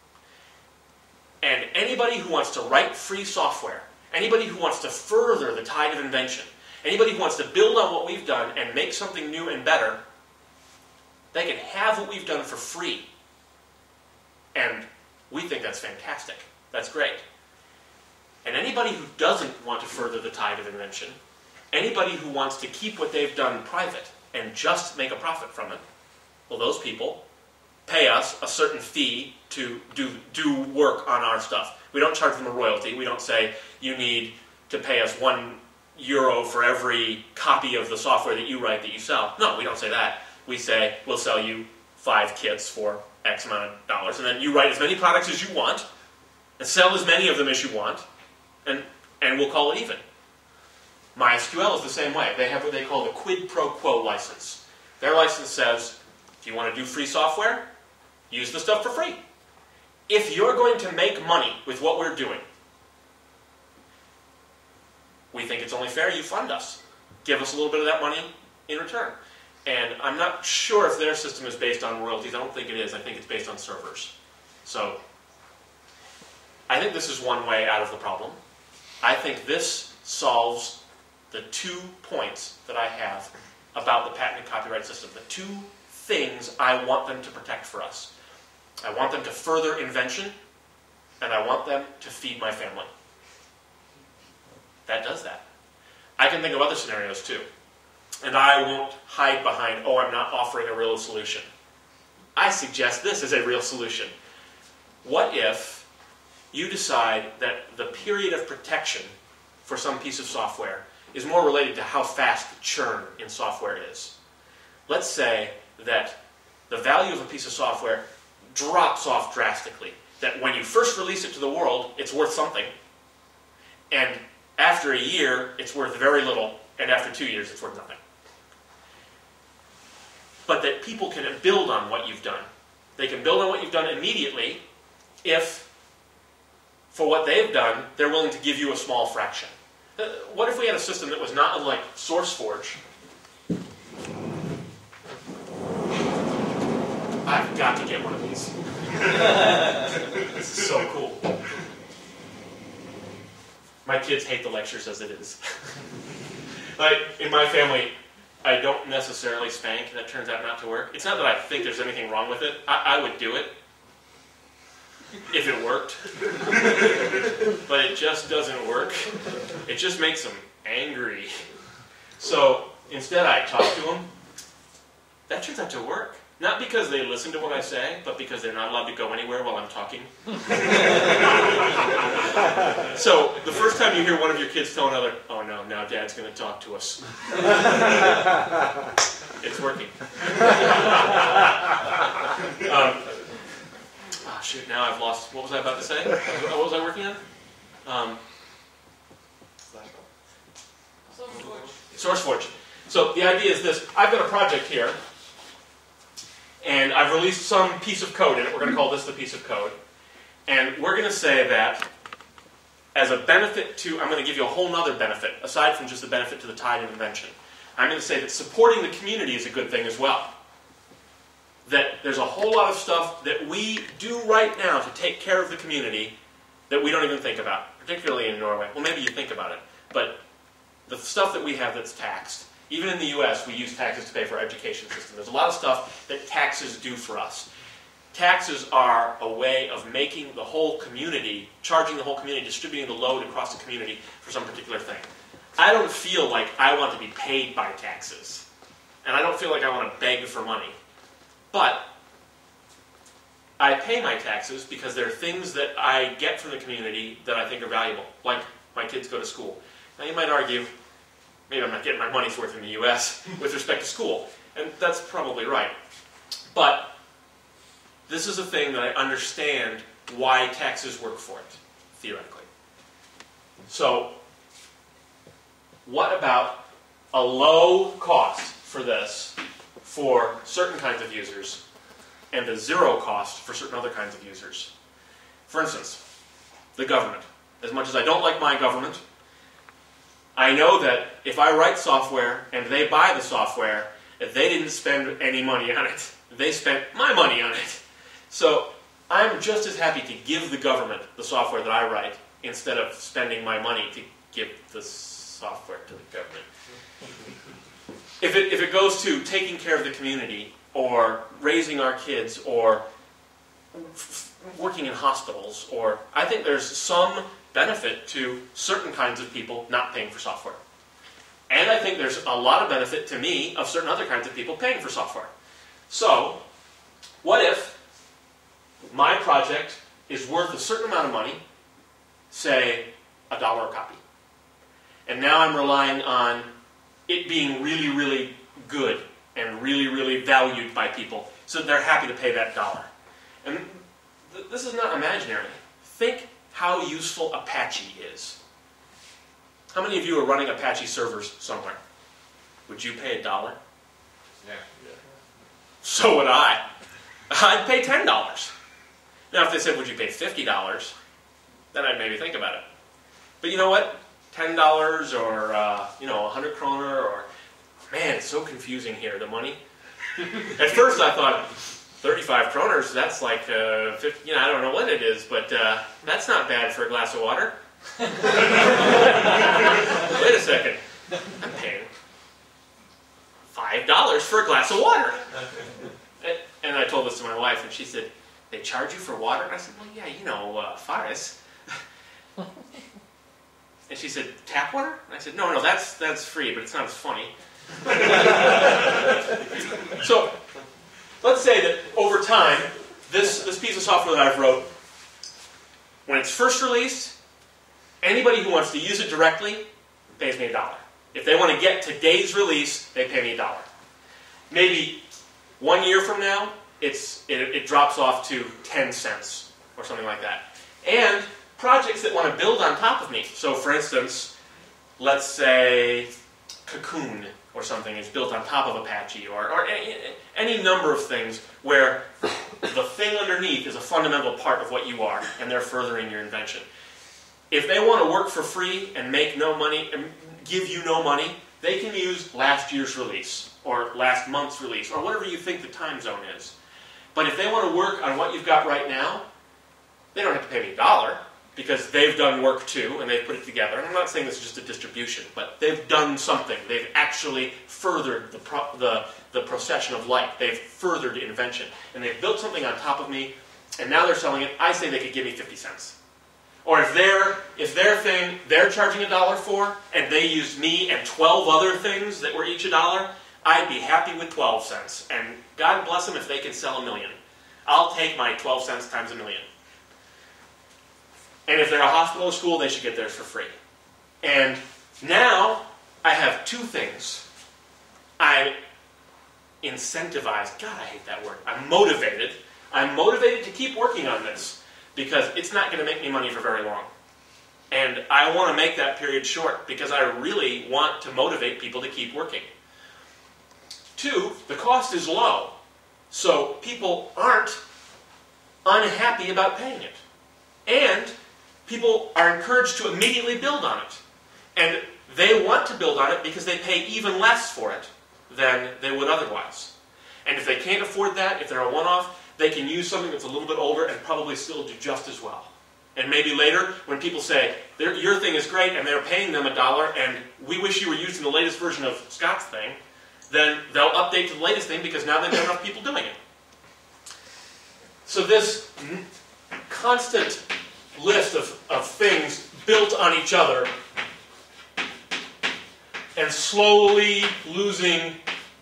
And anybody who wants to write free software, anybody who wants to further the tide of invention, anybody who wants to build on what we've done and make something new and better, they can have what we've done for free. And we think that's fantastic. That's great. And anybody who doesn't want to further the tide of invention, anybody who wants to keep what they've done private and just make a profit from it, well, those people pay us a certain fee to do work on our stuff. We don't charge them a royalty. We don't say, you need to pay us €1 for every copy of the software that you write that you sell. No, we don't say that. We say, we'll sell you 5 kits for X amount of dollars, and then you write as many products as you want, and sell as many of them as you want, and we'll call it even. MySQL is the same way. They have what they call the quid pro quo license. Their license says, if you want to do free software, use the stuff for free. If you're going to make money with what we're doing, we think it's only fair you fund us. Give us a little bit of that money in return. And I'm not sure if their system is based on royalties. I don't think it is. I think it's based on servers. So I think this is one way out of the problem. I think this solves the 2 points that I have about the patent and copyright system. The 2 things I want them to protect for us. I want them to further invention, and I want them to feed my family. That does that. I can think of other scenarios too. And I won't hide behind, oh, I'm not offering a real solution. I suggest this is a real solution. What if you decide that the period of protection for some piece of software is more related to how fast the churn in software is? Let's say that the value of a piece of software drops off drastically. That when you first release it to the world, it's worth something. And after a year, it's worth very little. And after 2 years, it's worth nothing. But that people can build on what you've done. They can build on what you've done immediately if, for what they've done, they're willing to give you a small fraction. What if we had a system that was not unlike SourceForge? I've got to get one of these. This is so cool. My kids hate the lectures as it is. Like, in my family, I don't necessarily spank, and that turns out not to work. It's not that I think there's anything wrong with it. I would do it if it worked. But it just doesn't work. It just makes them angry. So instead I talk to them. That turns out to work. Not because they listen to what I say, but because they're not allowed to go anywhere while I'm talking. So the first time you hear one of your kids tell another, oh no, now Dad's going to talk to us. It's working. Oh shoot, now I've lost, what was I about to say? What was I working on? SourceForge. So the idea is this. I've got a project here, and I've released some piece of code in it. We're going to call this the piece of code. And we're going to say that as a benefit to, I'm going to give you a whole other benefit, aside from just the benefit to the Tide and invention. I'm going to say that supporting the community is a good thing as well. That there's a whole lot of stuff that we do right now to take care of the community that we don't even think about, particularly in Norway. Well, maybe you think about it, but the stuff that we have that's taxed, even in the US, we use taxes to pay for our education system. There's a lot of stuff that taxes do for us. Taxes are a way of making the whole community, charging the whole community, distributing the load across the community for some particular thing. I don't feel like I want to be paid by taxes. And I don't feel like I want to beg for money. But I pay my taxes because there are things that I get from the community that I think are valuable. Like my kids go to school. Now you might argue, maybe I'm not getting my money's worth in the US with respect to school. And that's probably right. But this is a thing that I understand why taxes work for it, theoretically. So, what about a low cost for this for certain kinds of users and a zero cost for certain other kinds of users? For instance, the government. As much as I don't like my government, I know that if I write software and they buy the software, if they didn't spend any money on it, they spent my money on it. So I'm just as happy to give the government the software that I write instead of spending my money to give the software to the government. If it goes to taking care of the community or raising our kids or working in hospitals, or I think there's some benefit to certain kinds of people not paying for software. And I think there's a lot of benefit to me of certain other kinds of people paying for software. So, what if my project is worth a certain amount of money, say $1 a copy, and now I'm relying on it being really, really good and really, really valued by people, so that they're happy to pay that $1. And this is not imaginary. Think how useful Apache is. How many of you are running Apache servers somewhere? Would you pay $1? Yeah. So would I. I'd pay $10. Now, if they said, would you pay $50? Then I'd maybe think about it. But you know what? $10 or, 100 kroner or... Man, it's so confusing here, the money. At first I thought, 35 kroners, that's like 50, I don't know what it is, but that's not bad for a glass of water. Wait a second. I'm paying $5 for a glass of water. And I told this to my wife, and she said, they charge you for water? And I said, well, yeah, Faris. And she said, tap water? And I said, no, that's free, but it's not as funny. So, let's say that over time, this piece of software that I've wrote, when it's first released, anybody who wants to use it directly pays me $1. If they want to get today's release, they pay me $1. Maybe 1 year from now, it drops off to 10 cents or something like that. And projects that want to build on top of me. So for instance, let's say Cocoon or something is built on top of Apache or any number of things where the thing underneath is a fundamental part of what you are and they're furthering your invention. If they want to work for free and make no money, and give you no money, they can use last year's release or last month's release or whatever you think the time zone is. But if they want to work on what you've got right now, they don't have to pay me $1 because they've done work too and they've put it together. And I'm not saying this is just a distribution, but they've done something. They've actually furthered the procession of light. They've furthered invention. And they've built something on top of me, and now they're selling it. I say they could give me 50 cents. Or if their thing they're charging $1 for, and they used me and 12 other things that were each $1, I'd be happy with 12 cents. And God bless them if they can sell 1 million. I'll take my 12 cents times 1 million. And if they're a hospital or school, they should get theirs for free. And now I have two things. I'm incentivized. God, I hate that word. I'm motivated. I'm motivated to keep working on this because it's not going to make me money for very long. And I want to make that period short because I really want to motivate people to keep working. 2, the cost is low. So people aren't unhappy about paying it. And people are encouraged to immediately build on it. And they want to build on it because they pay even less for it than they would otherwise. And if they can't afford that, if they're a one-off, they can use something that's a little bit older and probably still do just as well. And maybe later, when people say, your thing is great, and they're paying them $1, and we wish you were using the latest version of Scott's thing, then they'll update to the latest thing because now they've got enough people doing it. So this constant list of things built on each other and slowly losing,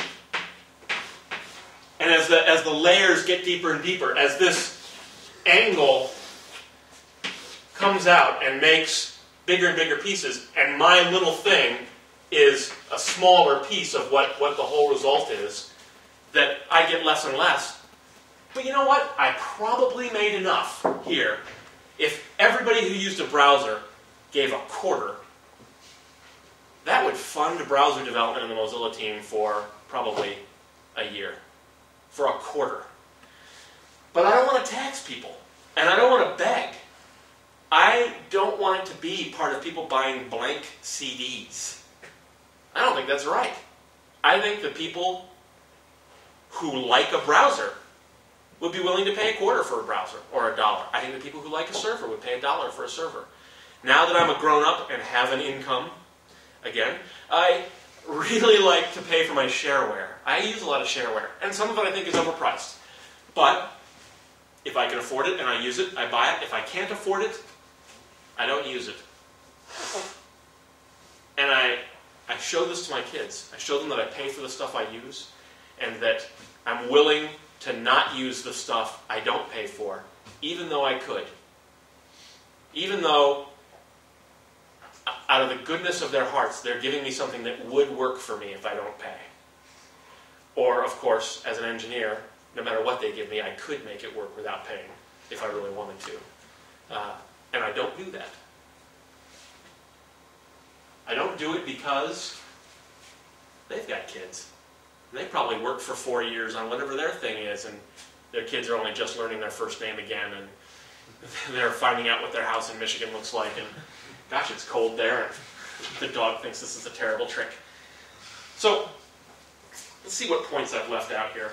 and as the layers get deeper and deeper, as this angle comes out and makes bigger and bigger pieces, and my little thing is a smaller piece of what the whole result is, that I get less and less. But you know what? I probably made enough here. If everybody who used a browser gave $0.25, that would fund browser development in the Mozilla team for probably a year. For $0.25. But I don't want to tax people. And I don't want to beg. I don't want it to be part of people buying blank CDs. I don't think that's right. I think the people who like a browser would be willing to pay $0.25 for a browser, or $1. I think the people who like a server would pay $1 for a server. Now that I'm a grown-up and have an income, again, I really like to pay for my shareware. I use a lot of shareware, and some of it I think is overpriced. But if I can afford it and I use it, I buy it. If I can't afford it, I don't use it. And I show this to my kids. I show them that I pay for the stuff I use, and that I'm willing to not use the stuff I don't pay for, even though I could. Even though, out of the goodness of their hearts, they're giving me something that would work for me if I don't pay. Or, of course, as an engineer, no matter what they give me, I could make it work without paying if I really wanted to. And I don't do that. I don't do it because they've got kids. They probably worked for 4 years on whatever their thing is, and their kids are only just learning their first name again, and they're finding out what their house in Michigan looks like, and gosh, it's cold there, and the dog thinks this is a terrible trick. So, let's see what points I've left out here.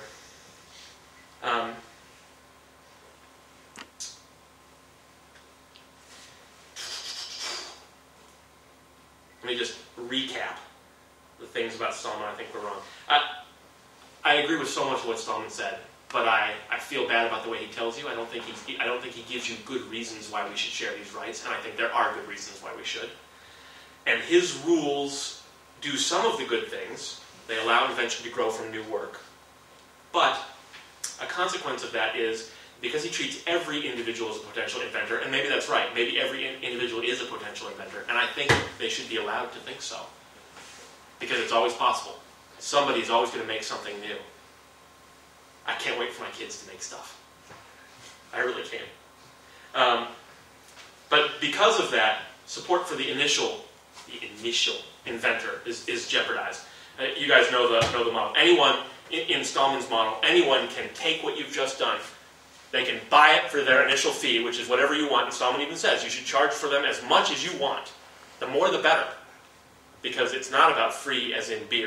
Let me just recap the things about Stallman I think were wrong. I agree with so much of what Stallman said, but I feel bad about the way he tells you. I don't think he gives you good reasons why we should share these rights, and I think there are good reasons why we should. And his rules do some of the good things. They allow invention to grow from new work. But a consequence of that is, because he treats every individual as a potential inventor, and maybe that's right, maybe every individual is a potential inventor, and I think they should be allowed to think so. Because it's always possible. Somebody's always going to make something new. I can't wait for my kids to make stuff. I really can. But because of that, support for the initial inventor is jeopardized. You guys know the model. Anyone, in Stallman's model, anyone can take what you've just done. They can buy it for their initial fee, which is whatever you want. And Stallman even says you should charge for them as much as you want. The more the better. Because it's not about free as in beer.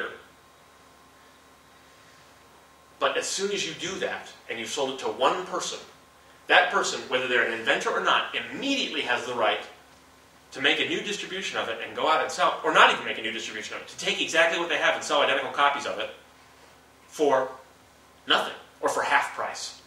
But as soon as you do that, and you've sold it to one person, that person, whether they're an inventor or not, immediately has the right to make a new distribution of it and go out and sell, or not even make a new distribution of it, to take exactly what they have and sell identical copies of it for nothing, or for half price.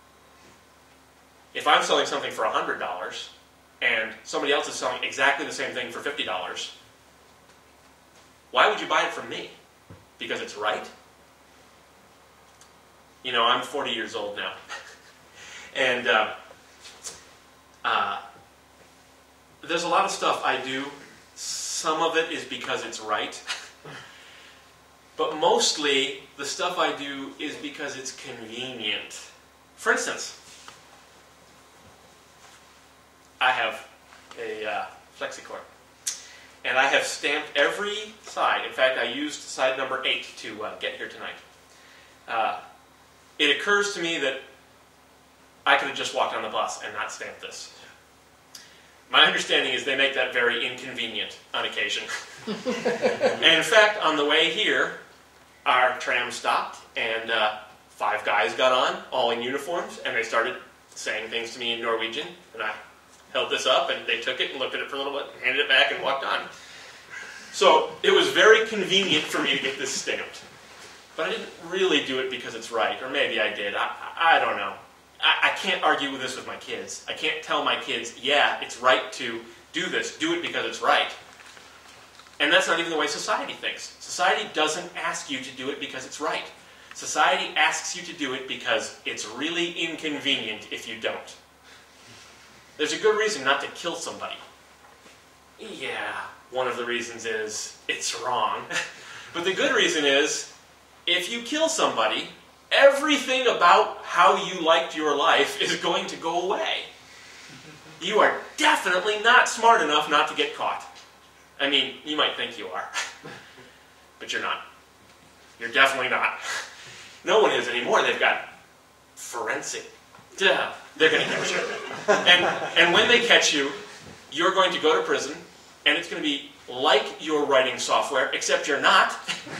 If I'm selling something for $100, and somebody else is selling exactly the same thing for $50, why would you buy it from me? Because it's right? You know, I'm 40 years old now. And there's a lot of stuff I do. Some of it is because it's right. But mostly, the stuff I do is because it's convenient. For instance, I have a FlexiCore. And I have stamped every side. In fact, I used side number 8 to get here tonight. It occurs to me that I could have just walked on the bus and not stamped this. My understanding is they make that very inconvenient on occasion. And in fact, on the way here, our tram stopped, and 5 guys got on, all in uniforms, and they started saying things to me in Norwegian, and I held this up, and they took it and looked at it for a little bit, and handed it back, and walked on. So it was very convenient for me to get this stamped. But I didn't really do it because it's right, or maybe I did. I don't know. I can't argue with this with my kids. I can't tell my kids, yeah, it's right to do this. Do it because it's right. And that's not even the way society thinks. Society doesn't ask you to do it because it's right. Society asks you to do it because it's really inconvenient if you don't. There's a good reason not to kill somebody. Yeah, one of the reasons is it's wrong. But the good reason is, if you kill somebody, everything about how you liked your life is going to go away. You are definitely not smart enough not to get caught. I mean, you might think you are, but you're not. You're definitely not. No one is anymore. They've got forensic. Duh. They're going to catch you. And when they catch you, you're going to go to prison, and it's going to be like your writing software, except you're not.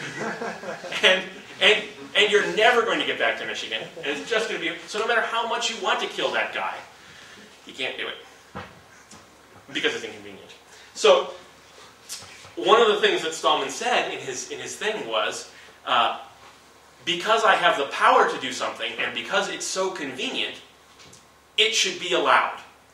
And you're never going to get back to Michigan. And it's just going to be... So no matter how much you want to kill that guy, you can't do it. Because it's inconvenient. So, one of the things that Stallman said in his thing was, because I have the power to do something, and because it's so convenient, it should be allowed.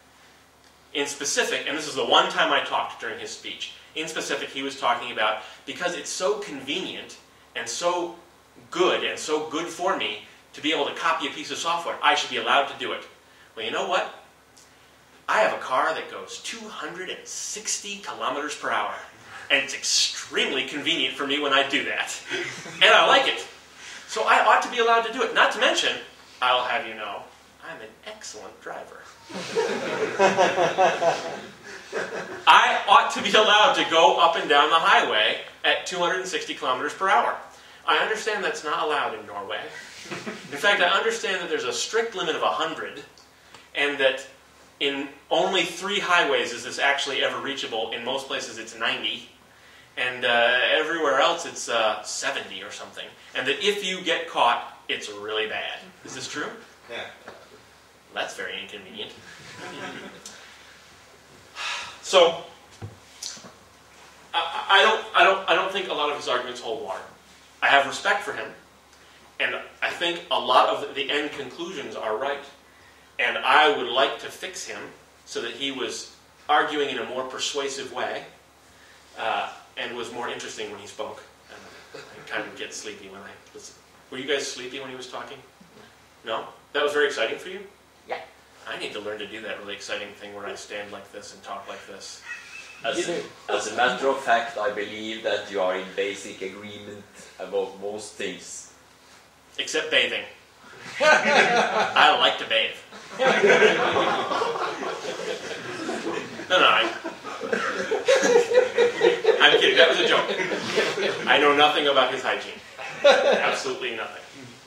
In specific, and this is the one time I talked during his speech, in specific he was talking about, because it's so convenient and so good and so good for me to be able to copy a piece of software, I should be allowed to do it. Well, you know what? I have a car that goes 260 kilometers per hour. And it's extremely convenient for me when I do that. And I like it. So I ought to be allowed to do it. Not to mention, I'll have you know, I'm an excellent driver. I ought to be allowed to go up and down the highway at 260 kilometers per hour. I understand that's not allowed in Norway. In fact, I understand that there's a strict limit of 100, and that in only 3 highways is this actually ever reachable. In most places it's 90, and everywhere else it's 70 or something. And that if you get caught, it's really bad. Is this true? Yeah. That's very inconvenient. So, I don't think a lot of his arguments hold water. I have respect for him, and I think a lot of the end conclusions are right. And I would like to fix him so that he was arguing in a more persuasive way. and was more interesting when he spoke. And I kind of get sleepy when I listen. Were you guys sleepy when he was talking? No? That was very exciting for you? Yeah. I need to learn to do that really exciting thing where I stand like this and talk like this. As a matter of fact, I believe that you are in basic agreement about most things. Except bathing. I like to bathe. No, I'm kidding. That was a joke. I know nothing about his hygiene. Absolutely nothing.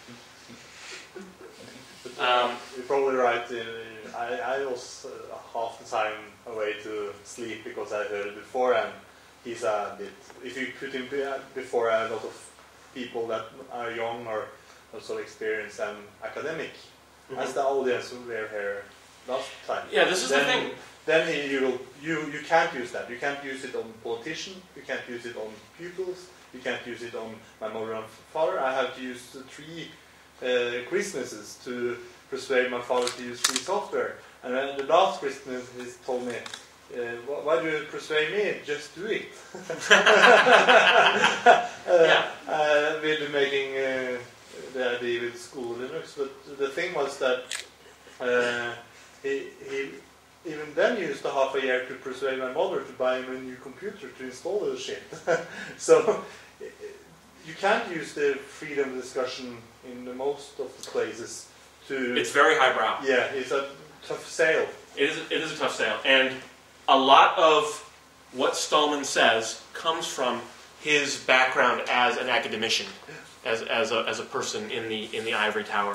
You're probably right. I was half the time away to sleep because I heard it before, and he's a bit. If you put him before a lot of people that are young or not so experienced and academic, as the audience who were here last time. Yeah, this is the thing. Then you can't use that. You can't use it on politicians. You can't use it on pupils. You can't use it on my mother and father. I have to use 3 Christmases to persuade my father to use free software. And then the last Christmas, he told me, "Why do you persuade me? Just do it." With making the idea with school Linux, but the thing was that he even then used a half a year to persuade my mother to buy him a new computer to install the shit. So you can't use the freedom discussion in the most of the places to... It's very highbrow. Yeah, it's a tough sale. It is a tough sale. And a lot of what Stallman says comes from his background as an academician, as a person in the ivory tower.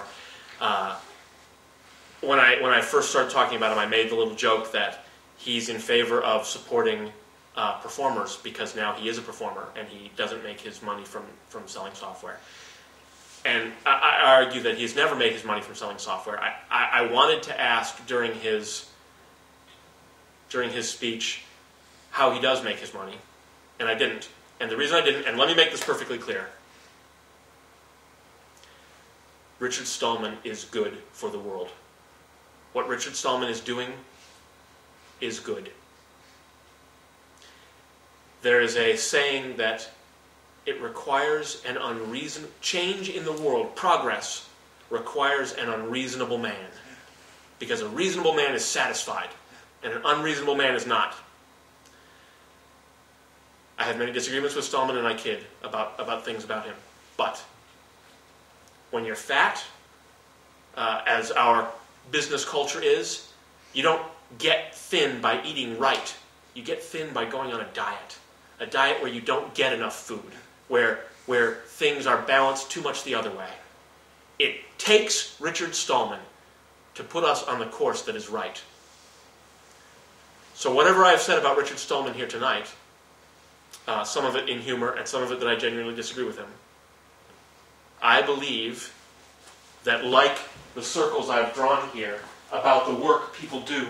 When I first started talking about him, I made the little joke that he's in favor of supporting performers because now he is a performer and he doesn't make his money from selling software. And I argue that he's never made his money from selling software. I wanted to ask during his speech how he does make his money, and I didn't. And the reason I didn't, and let me make this perfectly clear, Richard Stallman is good for the world. What Richard Stallman is doing is good. There is a saying that it requires an change in the world, progress, requires an unreasonable man. Because a reasonable man is satisfied, and an unreasonable man is not. I have many disagreements with Stallman, and I kid about things about him. But when you're fat, as our business culture is, you don't get thin by eating right. You get thin by going on a diet where you don't get enough food, where things are balanced too much the other way. It takes Richard Stallman to put us on the course that is right. So whatever I've said about Richard Stallman here tonight, some of it in humor and some of it that I genuinely disagree with him, I believe that like the circles I've drawn here about the work people do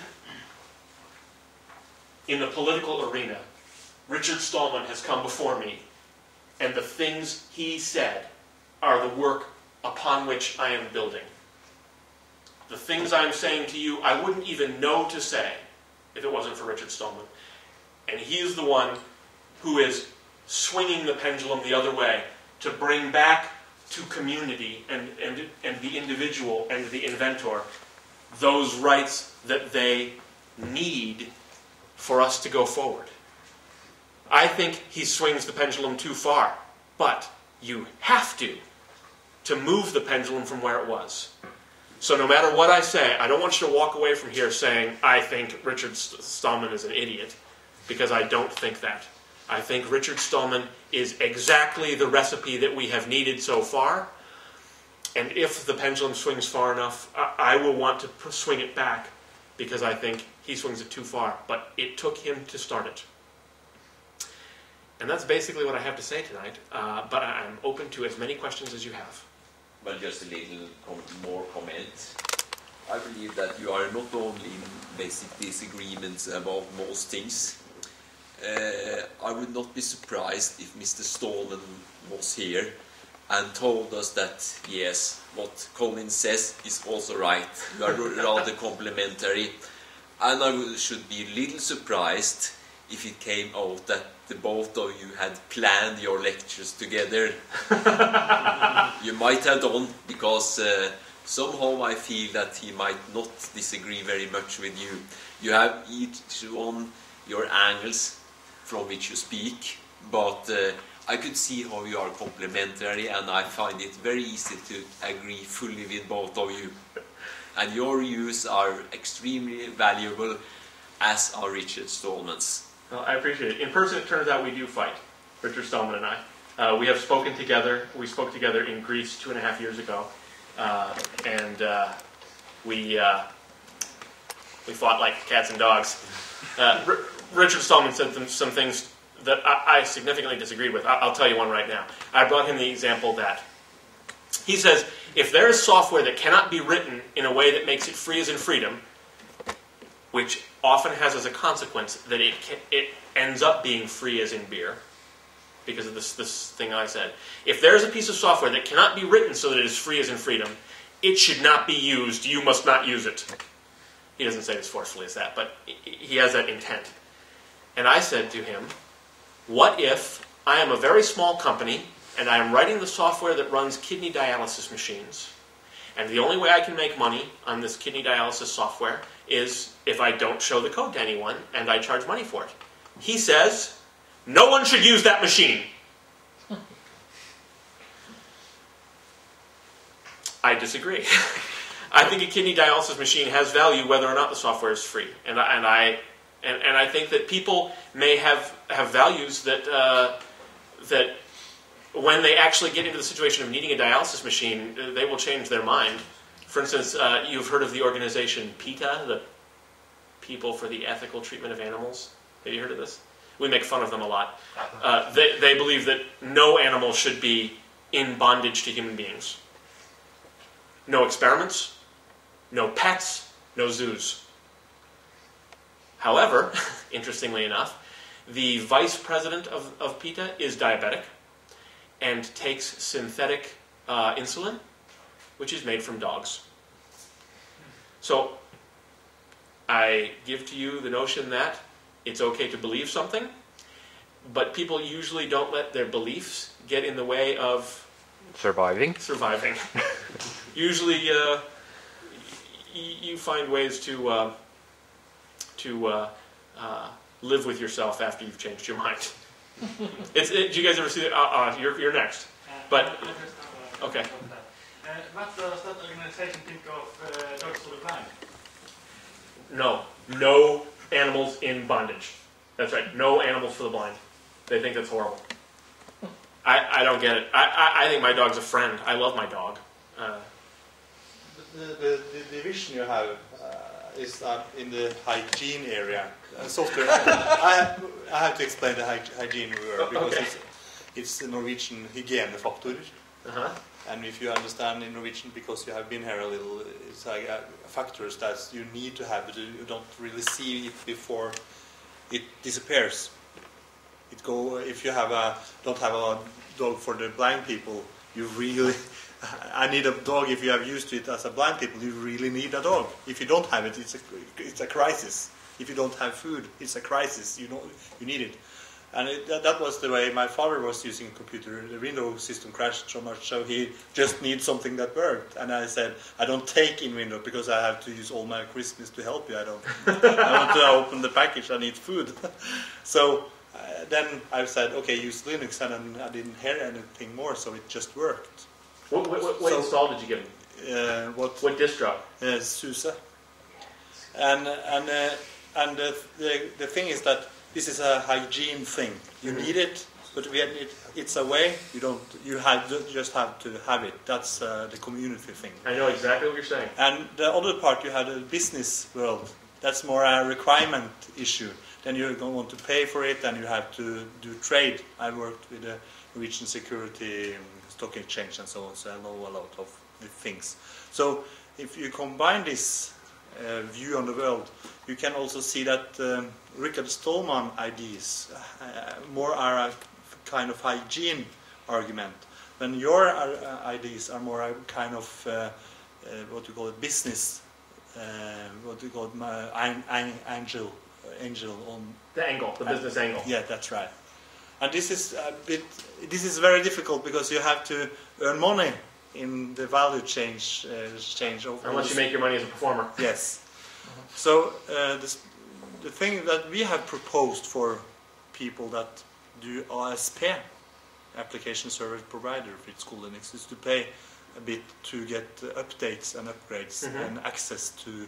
in the political arena, Richard Stallman has come before me, and the things he said are the work upon which I am building. The things I'm saying to you, I wouldn't even know to say if it wasn't for Richard Stallman. And he is the one who is swinging the pendulum the other way to bring back to community and the individual and the inventor those rights that they need for us to go forward. I think he swings the pendulum too far, but you have to move the pendulum from where it was. So no matter what I say, I don't want you to walk away from here saying, I think Richard Stallman is an idiot, because I don't think that. I think Richard Stallman is exactly the recipe that we have needed so far, and if the pendulum swings far enough, I will want to swing it back, because I think he swings it too far, but it took him to start it. And that's basically what I have to say tonight, but I'm open to as many questions as you have. Well, just a little more comment. I believe that you are not only in basic disagreements about most things. I would not be surprised if Mr. Stallman was here and told us that, yes, what Colin says is also right. You are rather complimentary. And I should be a little surprised if it came out that the both of you had planned your lectures together. You might have done, because somehow I feel that he might not disagree very much with you. You have each on your angles from which you speak, but I could see how you are complementary, and I find it very easy to agree fully with both of you. And your views are extremely valuable, as are Richard Stallman's. Well, I appreciate it. In person, it turns out we do fight, Richard Stallman and I. We have spoken together. We spoke together in Greece 2.5 years ago, and we fought like cats and dogs. Richard Stallman said some things that I significantly disagreed with. I'll tell you one right now. I brought him the example that he says, if there is software that cannot be written in a way that makes it free as in freedom, which often has as a consequence that it ends up being free as in beer, because of this thing I said. If there is a piece of software that cannot be written so that it is free as in freedom, it should not be used. You must not use it. He doesn't say it as forcefully as that, but he has that intent. And I said to him, what if I am a very small company and I am writing the software that runs kidney dialysis machines, and the only way I can make money on this kidney dialysis software is if I don't show the code to anyone and I charge money for it. He says, no one should use that machine. I disagree. I think a kidney dialysis machine has value whether or not the software is free. And I think that people may have values that when they actually get into the situation of needing a dialysis machine, they will change their mind. For instance, you've heard of the organization PETA, the People for the Ethical Treatment of Animals. Have you heard of this? We make fun of them a lot. They believe that no animal should be in bondage to human beings. No experiments, no pets, no zoos. However, interestingly enough, the vice president of PETA is diabetic and takes synthetic insulin, which is made from dogs. So I give to you the notion that it's okay to believe something, but people usually don't let their beliefs get in the way of Surviving. Usually you find ways to live with yourself after you've changed your mind. Do you guys ever see that? You're next. But okay. What does that organization think of Dogs for the Blind? No animals in bondage. That's right. No animals for the blind. They think that's horrible. I don't get it. I think my dog's a friend. I love my dog. The division you have is in the hygiene area. Software. I have to explain the hygiene word because okay. It's the Norwegian hygienefaktor. And if you understand in Norwegian, because you have been here a little, it's like factors that you need to have, but you don't really see it before it disappears. If you don't have a dog for the blind people, you really. I need a dog. If you have used it as a blind people, you really need a dog. If you don't have it, it's a crisis. If you don't have food, it's a crisis. You need it. And that was the way my father was using a computer. The Windows system crashed so much, so he just needs something that worked. And I said, I don't take in Windows because I have to use all my Christmas to help you. I want to open the package. I need food. So then I said, okay, use Linux, and I didn't hear anything more, so it just worked. What install did you give him? What distro? SUSE. And the thing is that this is a hygiene thing. You need it, but it's a way. You just have to have it. That's the community thing. I know exactly what you're saying. And the other part, you have the business world. That's more a requirement issue. Then you're going to want to pay for it, and you have to do trade. I worked with the Norwegian Security Stock Exchange and so on, so I know a lot of the things. So if you combine this view on the world, you can also see that Richard Stallman ideas more are a kind of hygiene argument, when your ideas are more a kind of what you call it, business, what you call it, angel angel on. The angle, the business angle. Yeah, that's right. And this is a bit. This is very difficult because you have to earn money in the value change. Unless you make your money as a performer. Yes. So the thing that we have proposed for people that do ASP, application service provider with School Linux, is to pay a bit to get updates and upgrades and access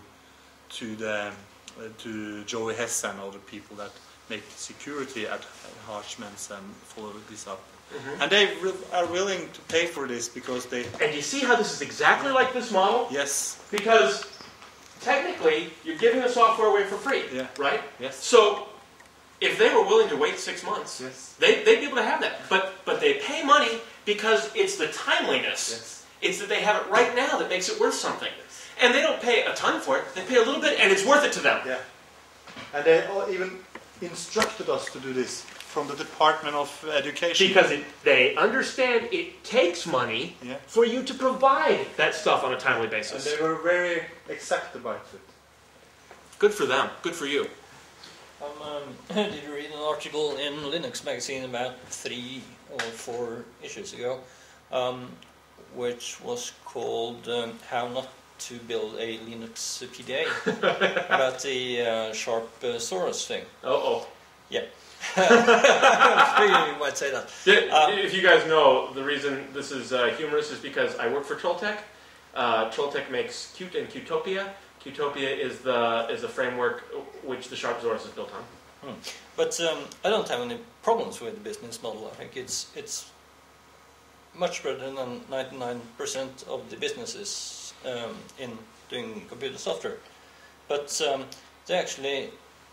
to Joey Hesse and other people that make security enhancements and follow this up. And they are willing to pay for this because they... And you see how this is exactly like this model? Yes. Because technically, you're giving the software away for free, right? Yes. So if they were willing to wait 6 months, they'd be able to have that. But they pay money because it's the timeliness. Yes. It's that they have it right now that makes it worth something. And they don't pay a ton for it. They pay a little bit, and it's worth it to them. Yeah. And they even instructed us to do this from the Department of Education. Because they understand it takes money for you to provide that stuff on a timely basis. And they were very exact about it. Good for them. Good for you. Did you read an article in Linux magazine about 3 or 4 issues ago, which was called "How Not to Build a Linux PDA," about the Sharp Soros thing. Yeah. You might say that. If you guys know, the reason this is humorous is because I work for Trolltech. Trolltech makes Qt and Qtopia. Qtopia is the framework which the Sharp Soros is built on. But I don't have any problems with the business model. I think it's much better than 99% of the businesses in doing computer software. But they actually,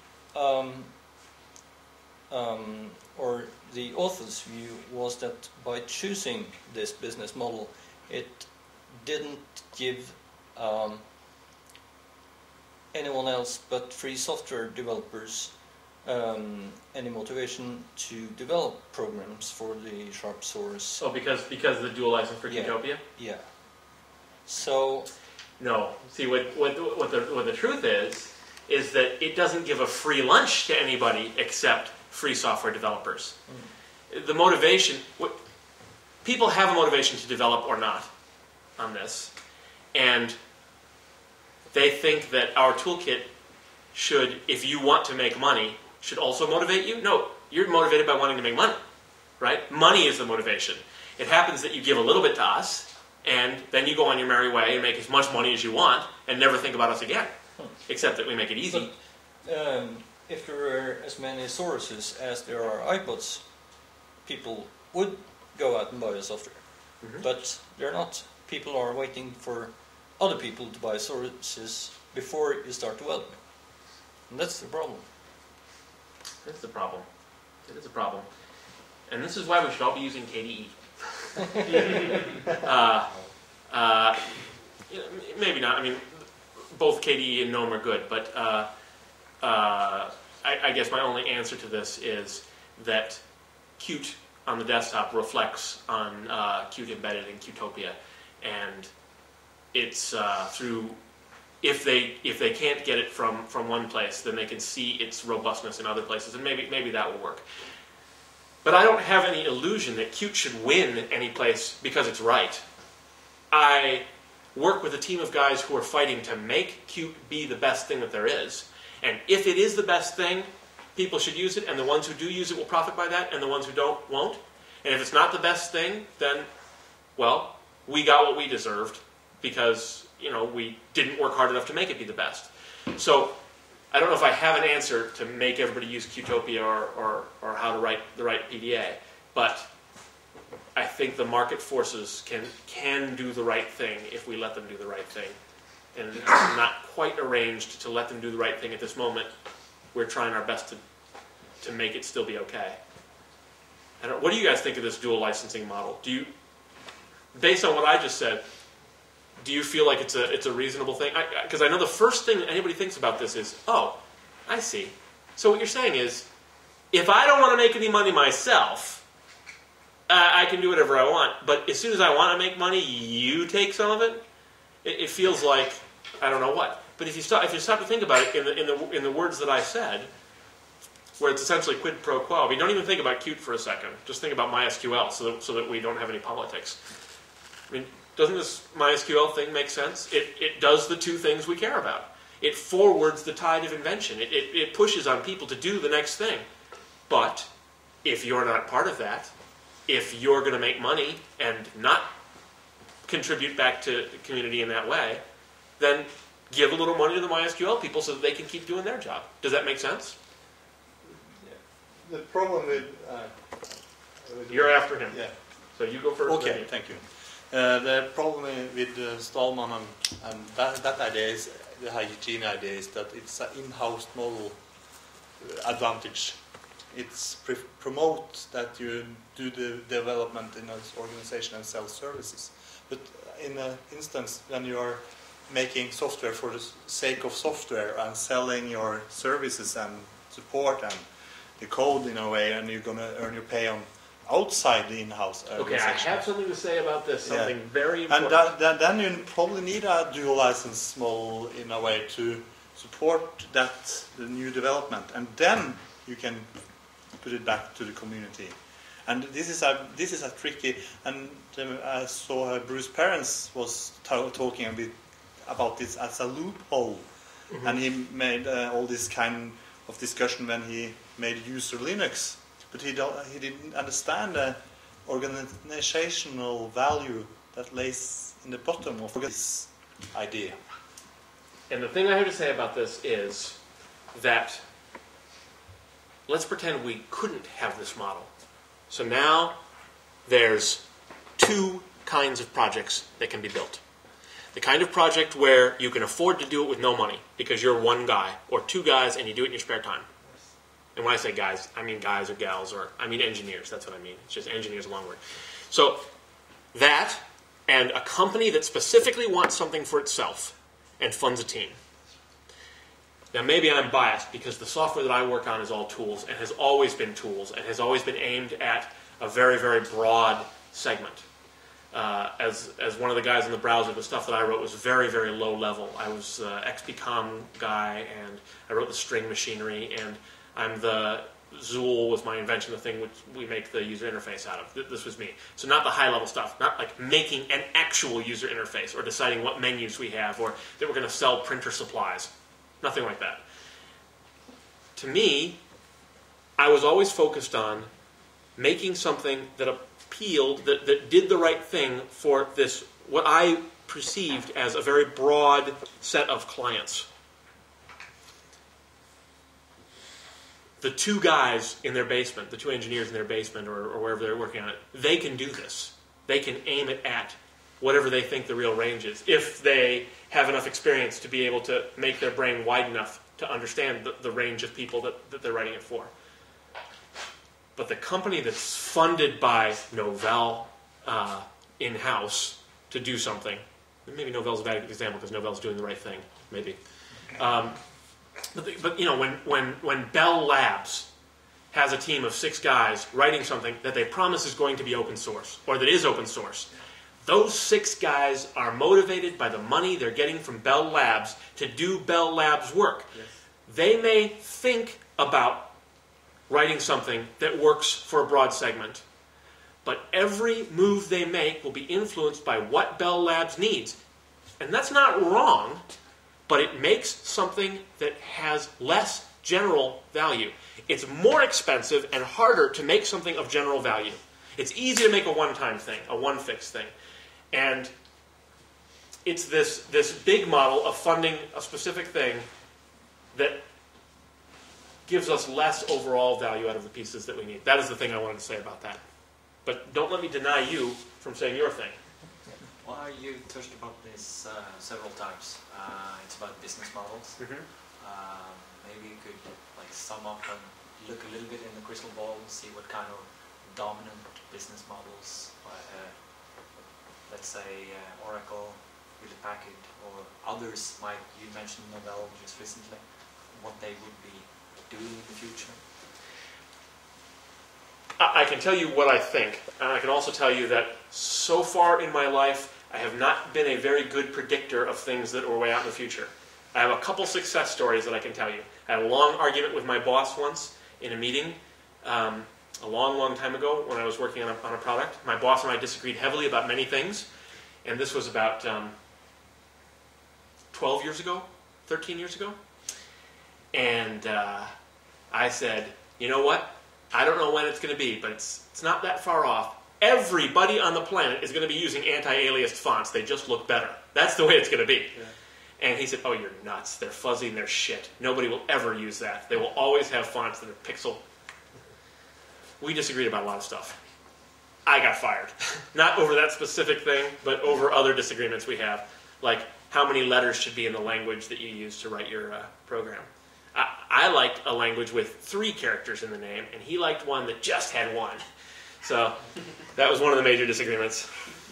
or the author's view was that by choosing this business model, it didn't give anyone else but free software developers any motivation to develop programs for the Sharp Soros. Oh, because of the dual license for Qtopia? Yeah. So no. See, what the truth is that it doesn't give a free lunch to anybody except free software developers. The motivation, people have a motivation to develop or not on this, and they think that our toolkit should, if you want to make money, should also motivate you. No, you're motivated by wanting to make money, right? Money is the motivation. It happens that you give a little bit to us, and then you go on your merry way and make as much money as you want and never think about us again, except that we make it easy. But, if there were as many sources as there are iPods, people would go out and buy the software. But they're not. People are waiting for other people to buy sources before you start developing. And that's the problem. That's the problem. It is a problem. And this is why we should all be using KDE. Maybe not. I mean, both KDE and GNOME are good, but I guess my only answer to this is that Qt on the desktop reflects on Qt embedded in Qtopia, and it's through. If they can't get it from one place, then they can see its robustness in other places, and maybe that will work. But I don't have any illusion that Qt should win any place because it's right. I work with a team of guys who are fighting to make Qt be the best thing that there is. And if it is the best thing, people should use it, and the ones who do use it will profit by that, and the ones who don't won't. And if it's not the best thing, then, well, we got what we deserved because, we didn't work hard enough to make it be the best. So I don't know if I have an answer to make everybody use Qtopia or how to write the right PDA, but I think the market forces can do the right thing if we let them do the right thing. And it's not quite arranged to let them do the right thing at this moment. We're trying our best to make it still be okay. What do you guys think of this dual licensing model? Based on what I just said, do you feel like it's a reasonable thing? Because I know the first thing that anybody thinks about this is, oh, I see. So what you're saying is, if I don't want to make any money myself, I can do whatever I want. But as soon as I want to make money, you take some of it. It feels like I don't know what. But if you stop to think about it in the words that I said, where it's essentially quid pro quo. I mean, don't even think about Qt for a second. Just think about MySQL so that we don't have any politics. I mean, doesn't this MySQL thing make sense? It does the two things we care about. It forwards the tide of invention. It pushes on people to do the next thing. But if you're not part of that, if you're going to make money and not contribute back to the community in that way, then give a little money to the MySQL people so that they can keep doing their job. Does that make sense? The problem with... You're after him. Yeah. So you go first. Okay, thank you. The problem with Stallman and that idea is, the hygiene idea is that it's an in-house model advantage. It's promote that you do the development in an organization and sell services. But in an instance when you are making software for the sake of software and selling your services and support and the code in a way, and you're going to earn your pay on outside the in-house organization. Okay, I have something to say about this, something very important. And then you probably need a dual license model in a way to support the new development, and then you can put it back to the community. And this is a tricky. And I saw Bruce Perens was talking a bit about this as a loophole, and he made all this kind of discussion when he made user Linux. But he didn't understand the organizational value that lays in the bottom of this idea. And the thing I have to say about this is that let's pretend we couldn't have this model. So now there's two kinds of projects that can be built. The kind of project where you can afford to do it with no money because you're one guy or two guys and you do it in your spare time. And when I say guys, I mean guys or gals, or I mean engineers. That's what I mean. It's just engineers, a long word. So that and a company that specifically wants something for itself and funds a team. Now maybe I'm biased because the software that I work on is all tools and has always been tools and has always been aimed at a very, very broad segment. As one of the guys in the browser, the stuff that I wrote was very, very low level. I was XPCOM guy, and I wrote the string machinery, and I'm the Zool was my invention, the thing which we make the user interface out of. This was me. So not the high-level stuff, not like making an actual user interface or deciding what menus we have or that we're going to sell printer supplies. Nothing like that. To me, I was always focused on making something that appealed, that did the right thing for this, what I perceived as a very broad set of clients. The two guys in their basement, the two engineers in their basement or wherever they're working on it, they can do this. They can aim it at whatever they think the real range is, if they have enough experience to be able to make their brain wide enough to understand the range of people that they're writing it for. But the company that's funded by Novell in-house to do something, maybe Novell's a bad example because Novell's doing the right thing, maybe. But you know, when Bell Labs has a team of 6 guys writing something that they promise is going to be open source, or that is open source, those 6 guys are motivated by the money they're getting from Bell Labs to do Bell Labs work. Yes. They may think about writing something that works for a broad segment, but every move they make will be influenced by what Bell Labs needs. And that's not wrong, but it makes something that has less general value. It's more expensive and harder to make something of general value. It's easy to make a one-time thing, a one-fix thing. And it's this big model of funding a specific thing that gives us less overall value out of the pieces that we need. That is the thing I wanted to say about that. But don't let me deny you from saying your thing. Well, you touched about this several times. It's about business models. Maybe you could sum up and look a little bit in the crystal ball and see what kind of dominant business models, let's say Oracle, Hewlett Packard, or others, you mentioned Novell just recently, what they would be doing in the future. I can tell you what I think, and I can also tell you that so far in my life, I have not been a very good predictor of things that are way out in the future. I have a couple success stories that I can tell you. I had a long argument with my boss once, in a meeting a long, long time ago when I was working on a product. My boss and I disagreed heavily about many things, and this was about 12 years ago, 13 years ago. And I said, you know what? I don't know when it's going to be, but it's not that far off. Everybody on the planet is going to be using anti-aliased fonts. They just look better. That's the way it's going to be. Yeah. And he said, oh, you're nuts. They're fuzzy and they're shit. Nobody will ever use that. They will always have fonts that are pixel. We disagreed about a lot of stuff. I got fired. Not over that specific thing, but over other disagreements we have. Like how many letters should be in the language that you use to write your program. I liked a language with 3 characters in the name, and he liked one that just had 1. So that was one of the major disagreements.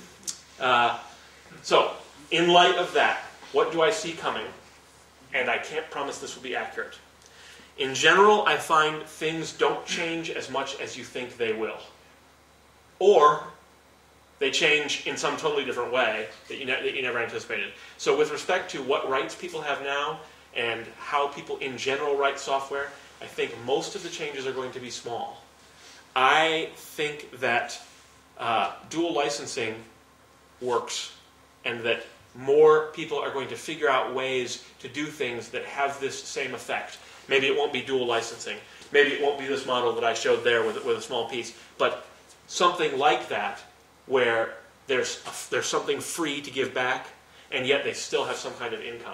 So in light of that, what do I see coming? And I can't promise this will be accurate. In general, I find things don't change as much as you think they will. Or they change in some totally different way that you never anticipated. So with respect to what rights people have now and how people in general write software, I think most of the changes are going to be small. I think that dual licensing works and that more people are going to figure out ways to do things that have this same effect. Maybe it won't be dual licensing. Maybe it won't be this model that I showed there with a small piece. But something like that where there's something free to give back and yet they still have some kind of income.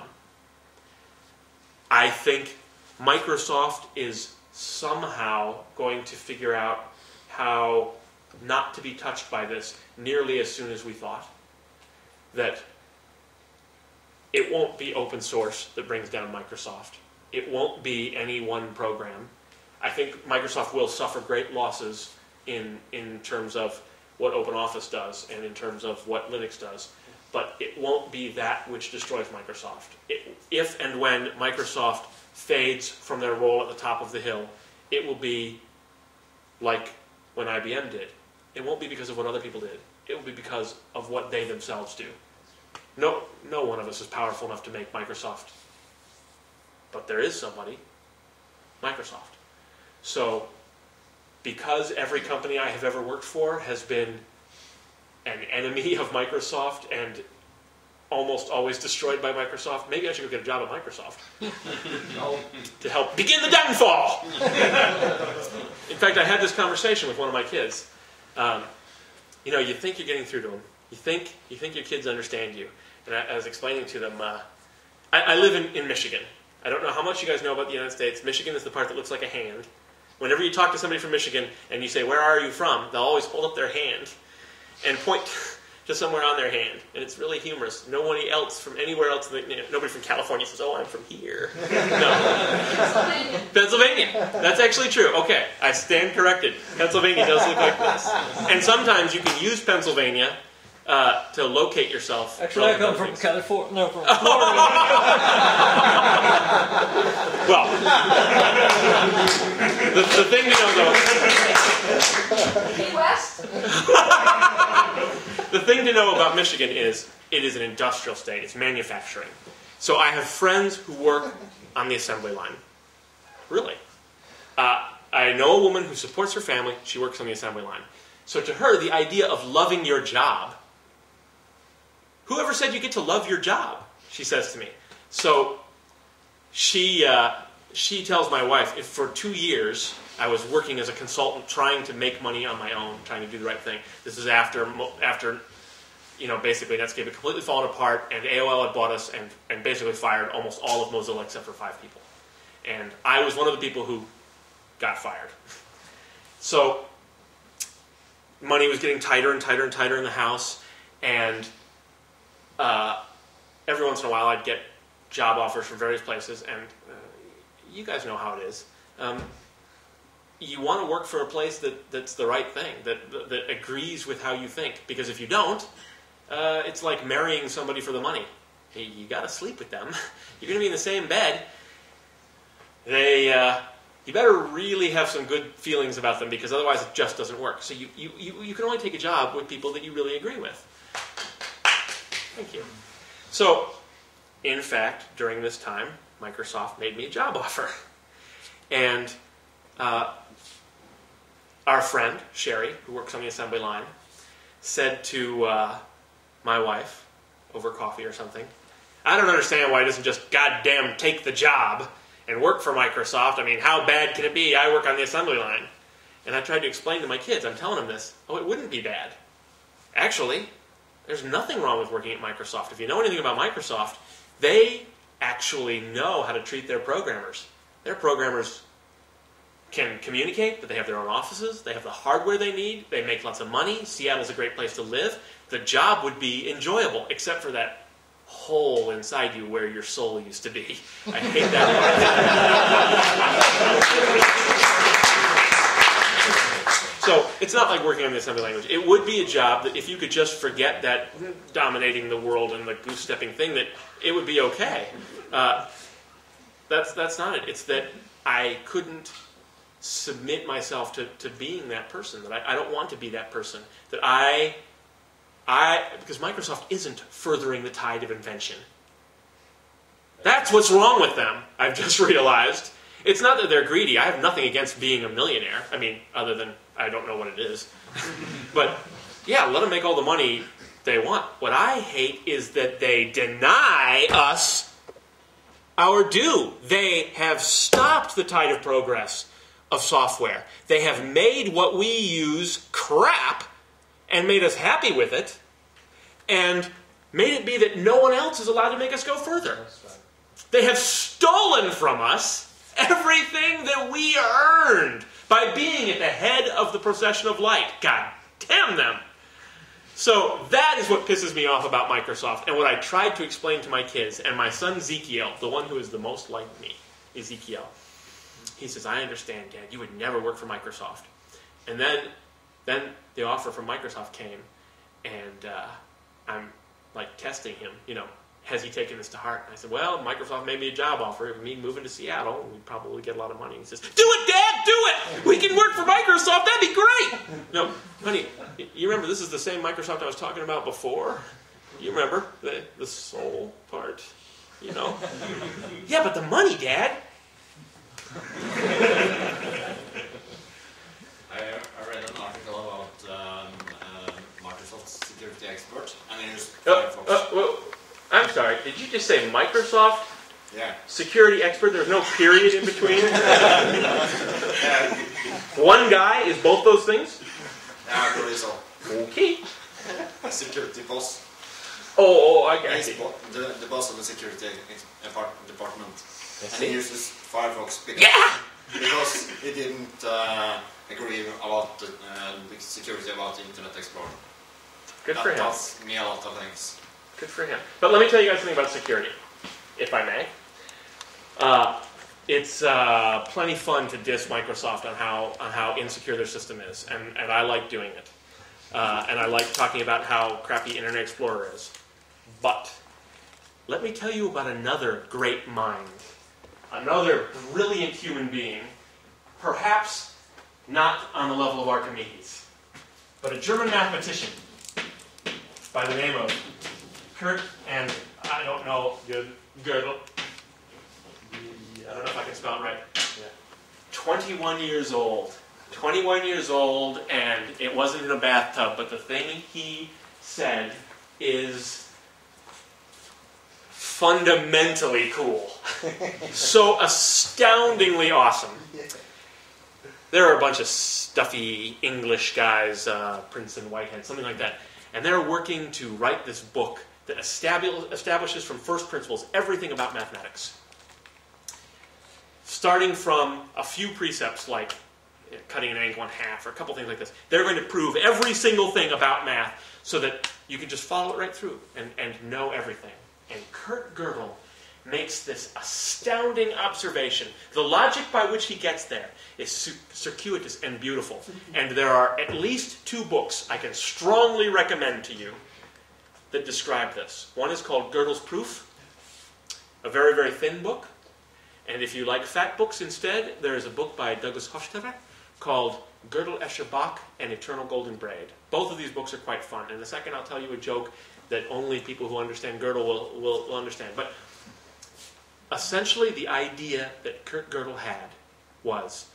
I think Microsoft is somehow going to figure out how not to be touched by this nearly as soon as we thought. That it won't be open source that brings down Microsoft. It won't be any one program. I think Microsoft will suffer great losses in terms of what OpenOffice does and in terms of what Linux does. But it won't be that which destroys Microsoft. If and when Microsoft fades from their role at the top of the hill, it will be like when IBM did. It won't be because of what other people did. It will be because of what they themselves do. No one of us is powerful enough to make Microsoft. But there is somebody, Microsoft. So, because every company I have ever worked for has been an enemy of Microsoft and almost always destroyed by Microsoft, maybe I should go get a job at Microsoft to help begin the downfall. In fact, I had this conversation with one of my kids. You think you're getting through to them. You think your kids understand you. And I was explaining to them, I live in Michigan. I don't know how much you guys know about the United States. Michigan is the part that looks like a hand. Whenever you talk to somebody from Michigan and you say, where are you from? They'll always hold up their hand and point to somewhere on their hand. And it's really humorous. Nobody else from anywhere else, nobody from California says, oh, I'm from here. No. Pennsylvania. That's actually true. Okay, I stand corrected. Pennsylvania does look like this. And sometimes you can use Pennsylvania to locate yourself. Actually, I come from California. No, from Florida. Well, the thing to know, though. West? The thing to know about Michigan is it is an industrial state. It's manufacturing. So I have friends who work on the assembly line. Really. I know a woman who supports her family. She works on the assembly line. So to her, the idea of loving your job, whoever said you get to love your job? She says to me. So she tells my wife, if for 2 years I was working as a consultant trying to make money on my own, trying to do the right thing. This is after basically Netscape had completely fallen apart and AOL had bought us and basically fired almost all of Mozilla except for 5 people. And I was one of the people who got fired. So money was getting tighter and tighter and tighter in the house, and every once in a while I'd get job offers from various places, and you guys know how it is. You want to work for a place that's the right thing, that agrees with how you think. Because if you don't, it's like marrying somebody for the money. You got to sleep with them. You're going to be in the same bed. You better really have some good feelings about them, because otherwise it just doesn't work. So you can only take a job with people that you really agree with. Thank you. So, in fact, during this time, Microsoft made me a job offer. And our friend, Sherry, who works on the assembly line, said to my wife, over coffee or something, I don't understand why he doesn't just goddamn take the job and work for Microsoft. I mean, how bad can it be? I work on the assembly line. And I tried to explain to my kids, I'm telling them this, oh, it wouldn't be bad. Actually, there's nothing wrong with working at Microsoft. If you know anything about Microsoft, they actually know how to treat their programmers. Their programmers can communicate, but they have their own offices, they have the hardware they need, they make lots of money, Seattle's a great place to live. The job would be enjoyable, except for that hole inside you where your soul used to be. I hate that part. So, it's not like working on the assembly language. It would be a job that if you could just forget that dominating the world and the goose-stepping thing, that it would be okay. That's not it. It's that I couldn't submit myself to being that person, that I don't want to be that person, that because Microsoft isn't furthering the tide of invention. That's what's wrong with them, I've just realized. It's not that they're greedy. I have nothing against being a millionaire. I mean, other than I don't know what it is. But, yeah, let them make all the money they want. What I hate is that they deny us our due. They have stopped the tide of progress of software. They have made what we use crap and made us happy with it, and made it be that no one else is allowed to make us go further. That's right. They have stolen from us everything that we earned by being at the head of the procession of light. God damn them! So that is what pisses me off about Microsoft, and what I tried to explain to my kids, and my son Ezekiel, the one who is the most like me, Ezekiel, he says, I understand, Dad, you would never work for Microsoft. And then the offer from Microsoft came, and I'm like testing him, has he taken this to heart? And I said, well, Microsoft made me a job offer of me moving to Seattle. We'd probably get a lot of money. He says, do it, Dad, do it! We can work for Microsoft, that'd be great! No, honey, you remember this is the same Microsoft I was talking about before? You remember the soul part, Yeah, but the money, Dad! I read an article about Microsoft's security expert, and he used Firefox. Well, I'm sorry, did you just say Microsoft Yeah. security expert? There's no period in between? One guy is both those things? I believe so. Okay. A security boss. Oh, I He's see. the boss of the security department. And he uses Firefox because he didn't agree about the security about the Internet Explorer. Good for him. That tells me a lot of things. Good for him. But let me tell you guys something about security, if I may. It's plenty fun to diss Microsoft on how insecure their system is, and I like doing it. And I like talking about how crappy Internet Explorer is. But let me tell you about another great mind, another brilliant human being, perhaps not on the level of Archimedes, but a German mathematician by the name of Kurt and I don't know Gödel. I don't know if I can spell it right. 21 years old. 21 years old, and it wasn't in a bathtub, but the thing he said is fundamentally cool. So astoundingly awesome. There are a bunch of stuffy English guys, Princeton, Whitehead, something like that, and they're working to write this book that establishes from first principles everything about mathematics. Starting from a few precepts like cutting an angle in half or a couple things like this. They're going to prove every single thing about math so that you can just follow it right through and know everything. And Kurt Gödel makes this astounding observation. The logic by which he gets there is circuitous and beautiful. And there are at least 2 books I can strongly recommend to you that describe this. One is called Gödel's Proof, a very, very thin book. And if you like fat books instead, there is a book by Douglas Hofstadter called Gödel, Escher, Bach, and Eternal Golden Braid. Both of these books are quite fun. In a second, I'll tell you a joke that only people who understand Gödel will understand. But essentially, the idea that Kurt Gödel had was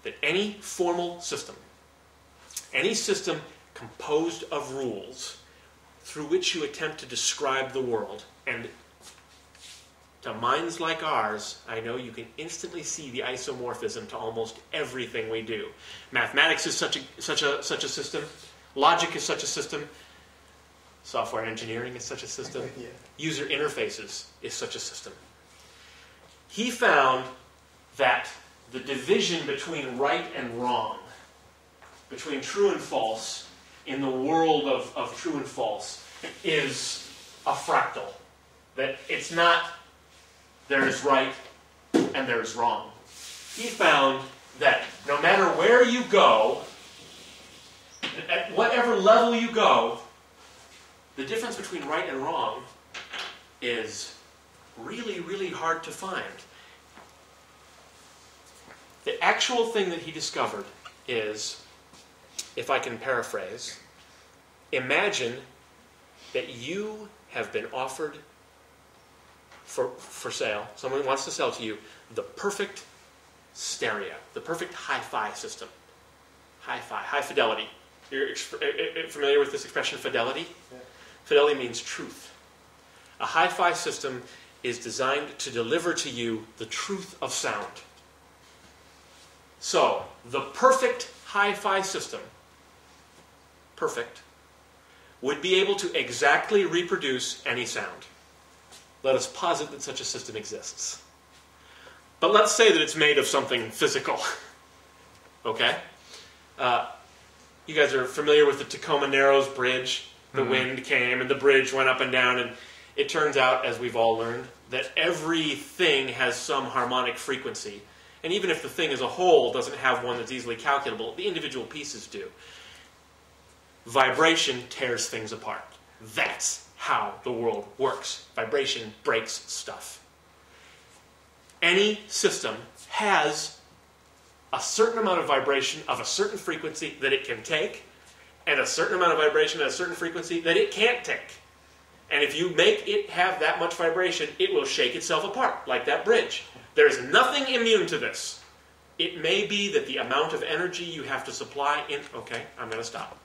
that any formal system, any system composed of rules through which you attempt to describe the world, and to minds like ours, I know you can instantly see the isomorphism to almost everything we do. Mathematics is such a system. Logic is such a system. Software engineering is such a system. Yeah. User interfaces is such a system. He found that the division between right and wrong, between true and false, in the world of true and false, is a fractal. That it's not there is right and there is wrong. He found that no matter where you go, at whatever level you go, the difference between right and wrong is really, really hard to find. The actual thing that he discovered is, if I can paraphrase, imagine that you have been offered for sale, someone wants to sell to you the perfect stereo, the perfect hi-fi system. Hi-fi, high fidelity. You're familiar with this expression, fidelity? Yeah. Fidelity means truth. A hi-fi system is designed to deliver to you the truth of sound. So, the perfect hi-fi system, perfect, would be able to exactly reproduce any sound. Let us posit that such a system exists. But let's say that it's made of something physical. Okay? You guys are familiar with the Tacoma Narrows Bridge? The wind came and the bridge went up and down, and it turns out, as we've all learned, that everything has some harmonic frequency. And even if the thing as a whole doesn't have one that's easily calculable, the individual pieces do. Vibration tears things apart. That's how the world works. Vibration breaks stuff. Any system has a certain amount of vibration of a certain frequency that it can take, and a certain amount of vibration at a certain frequency that it can't take. And if you make it have that much vibration, it will shake itself apart, like that bridge. There is nothing immune to this. It may be that the amount of energy you have to supply in... Okay, I'm going to stop.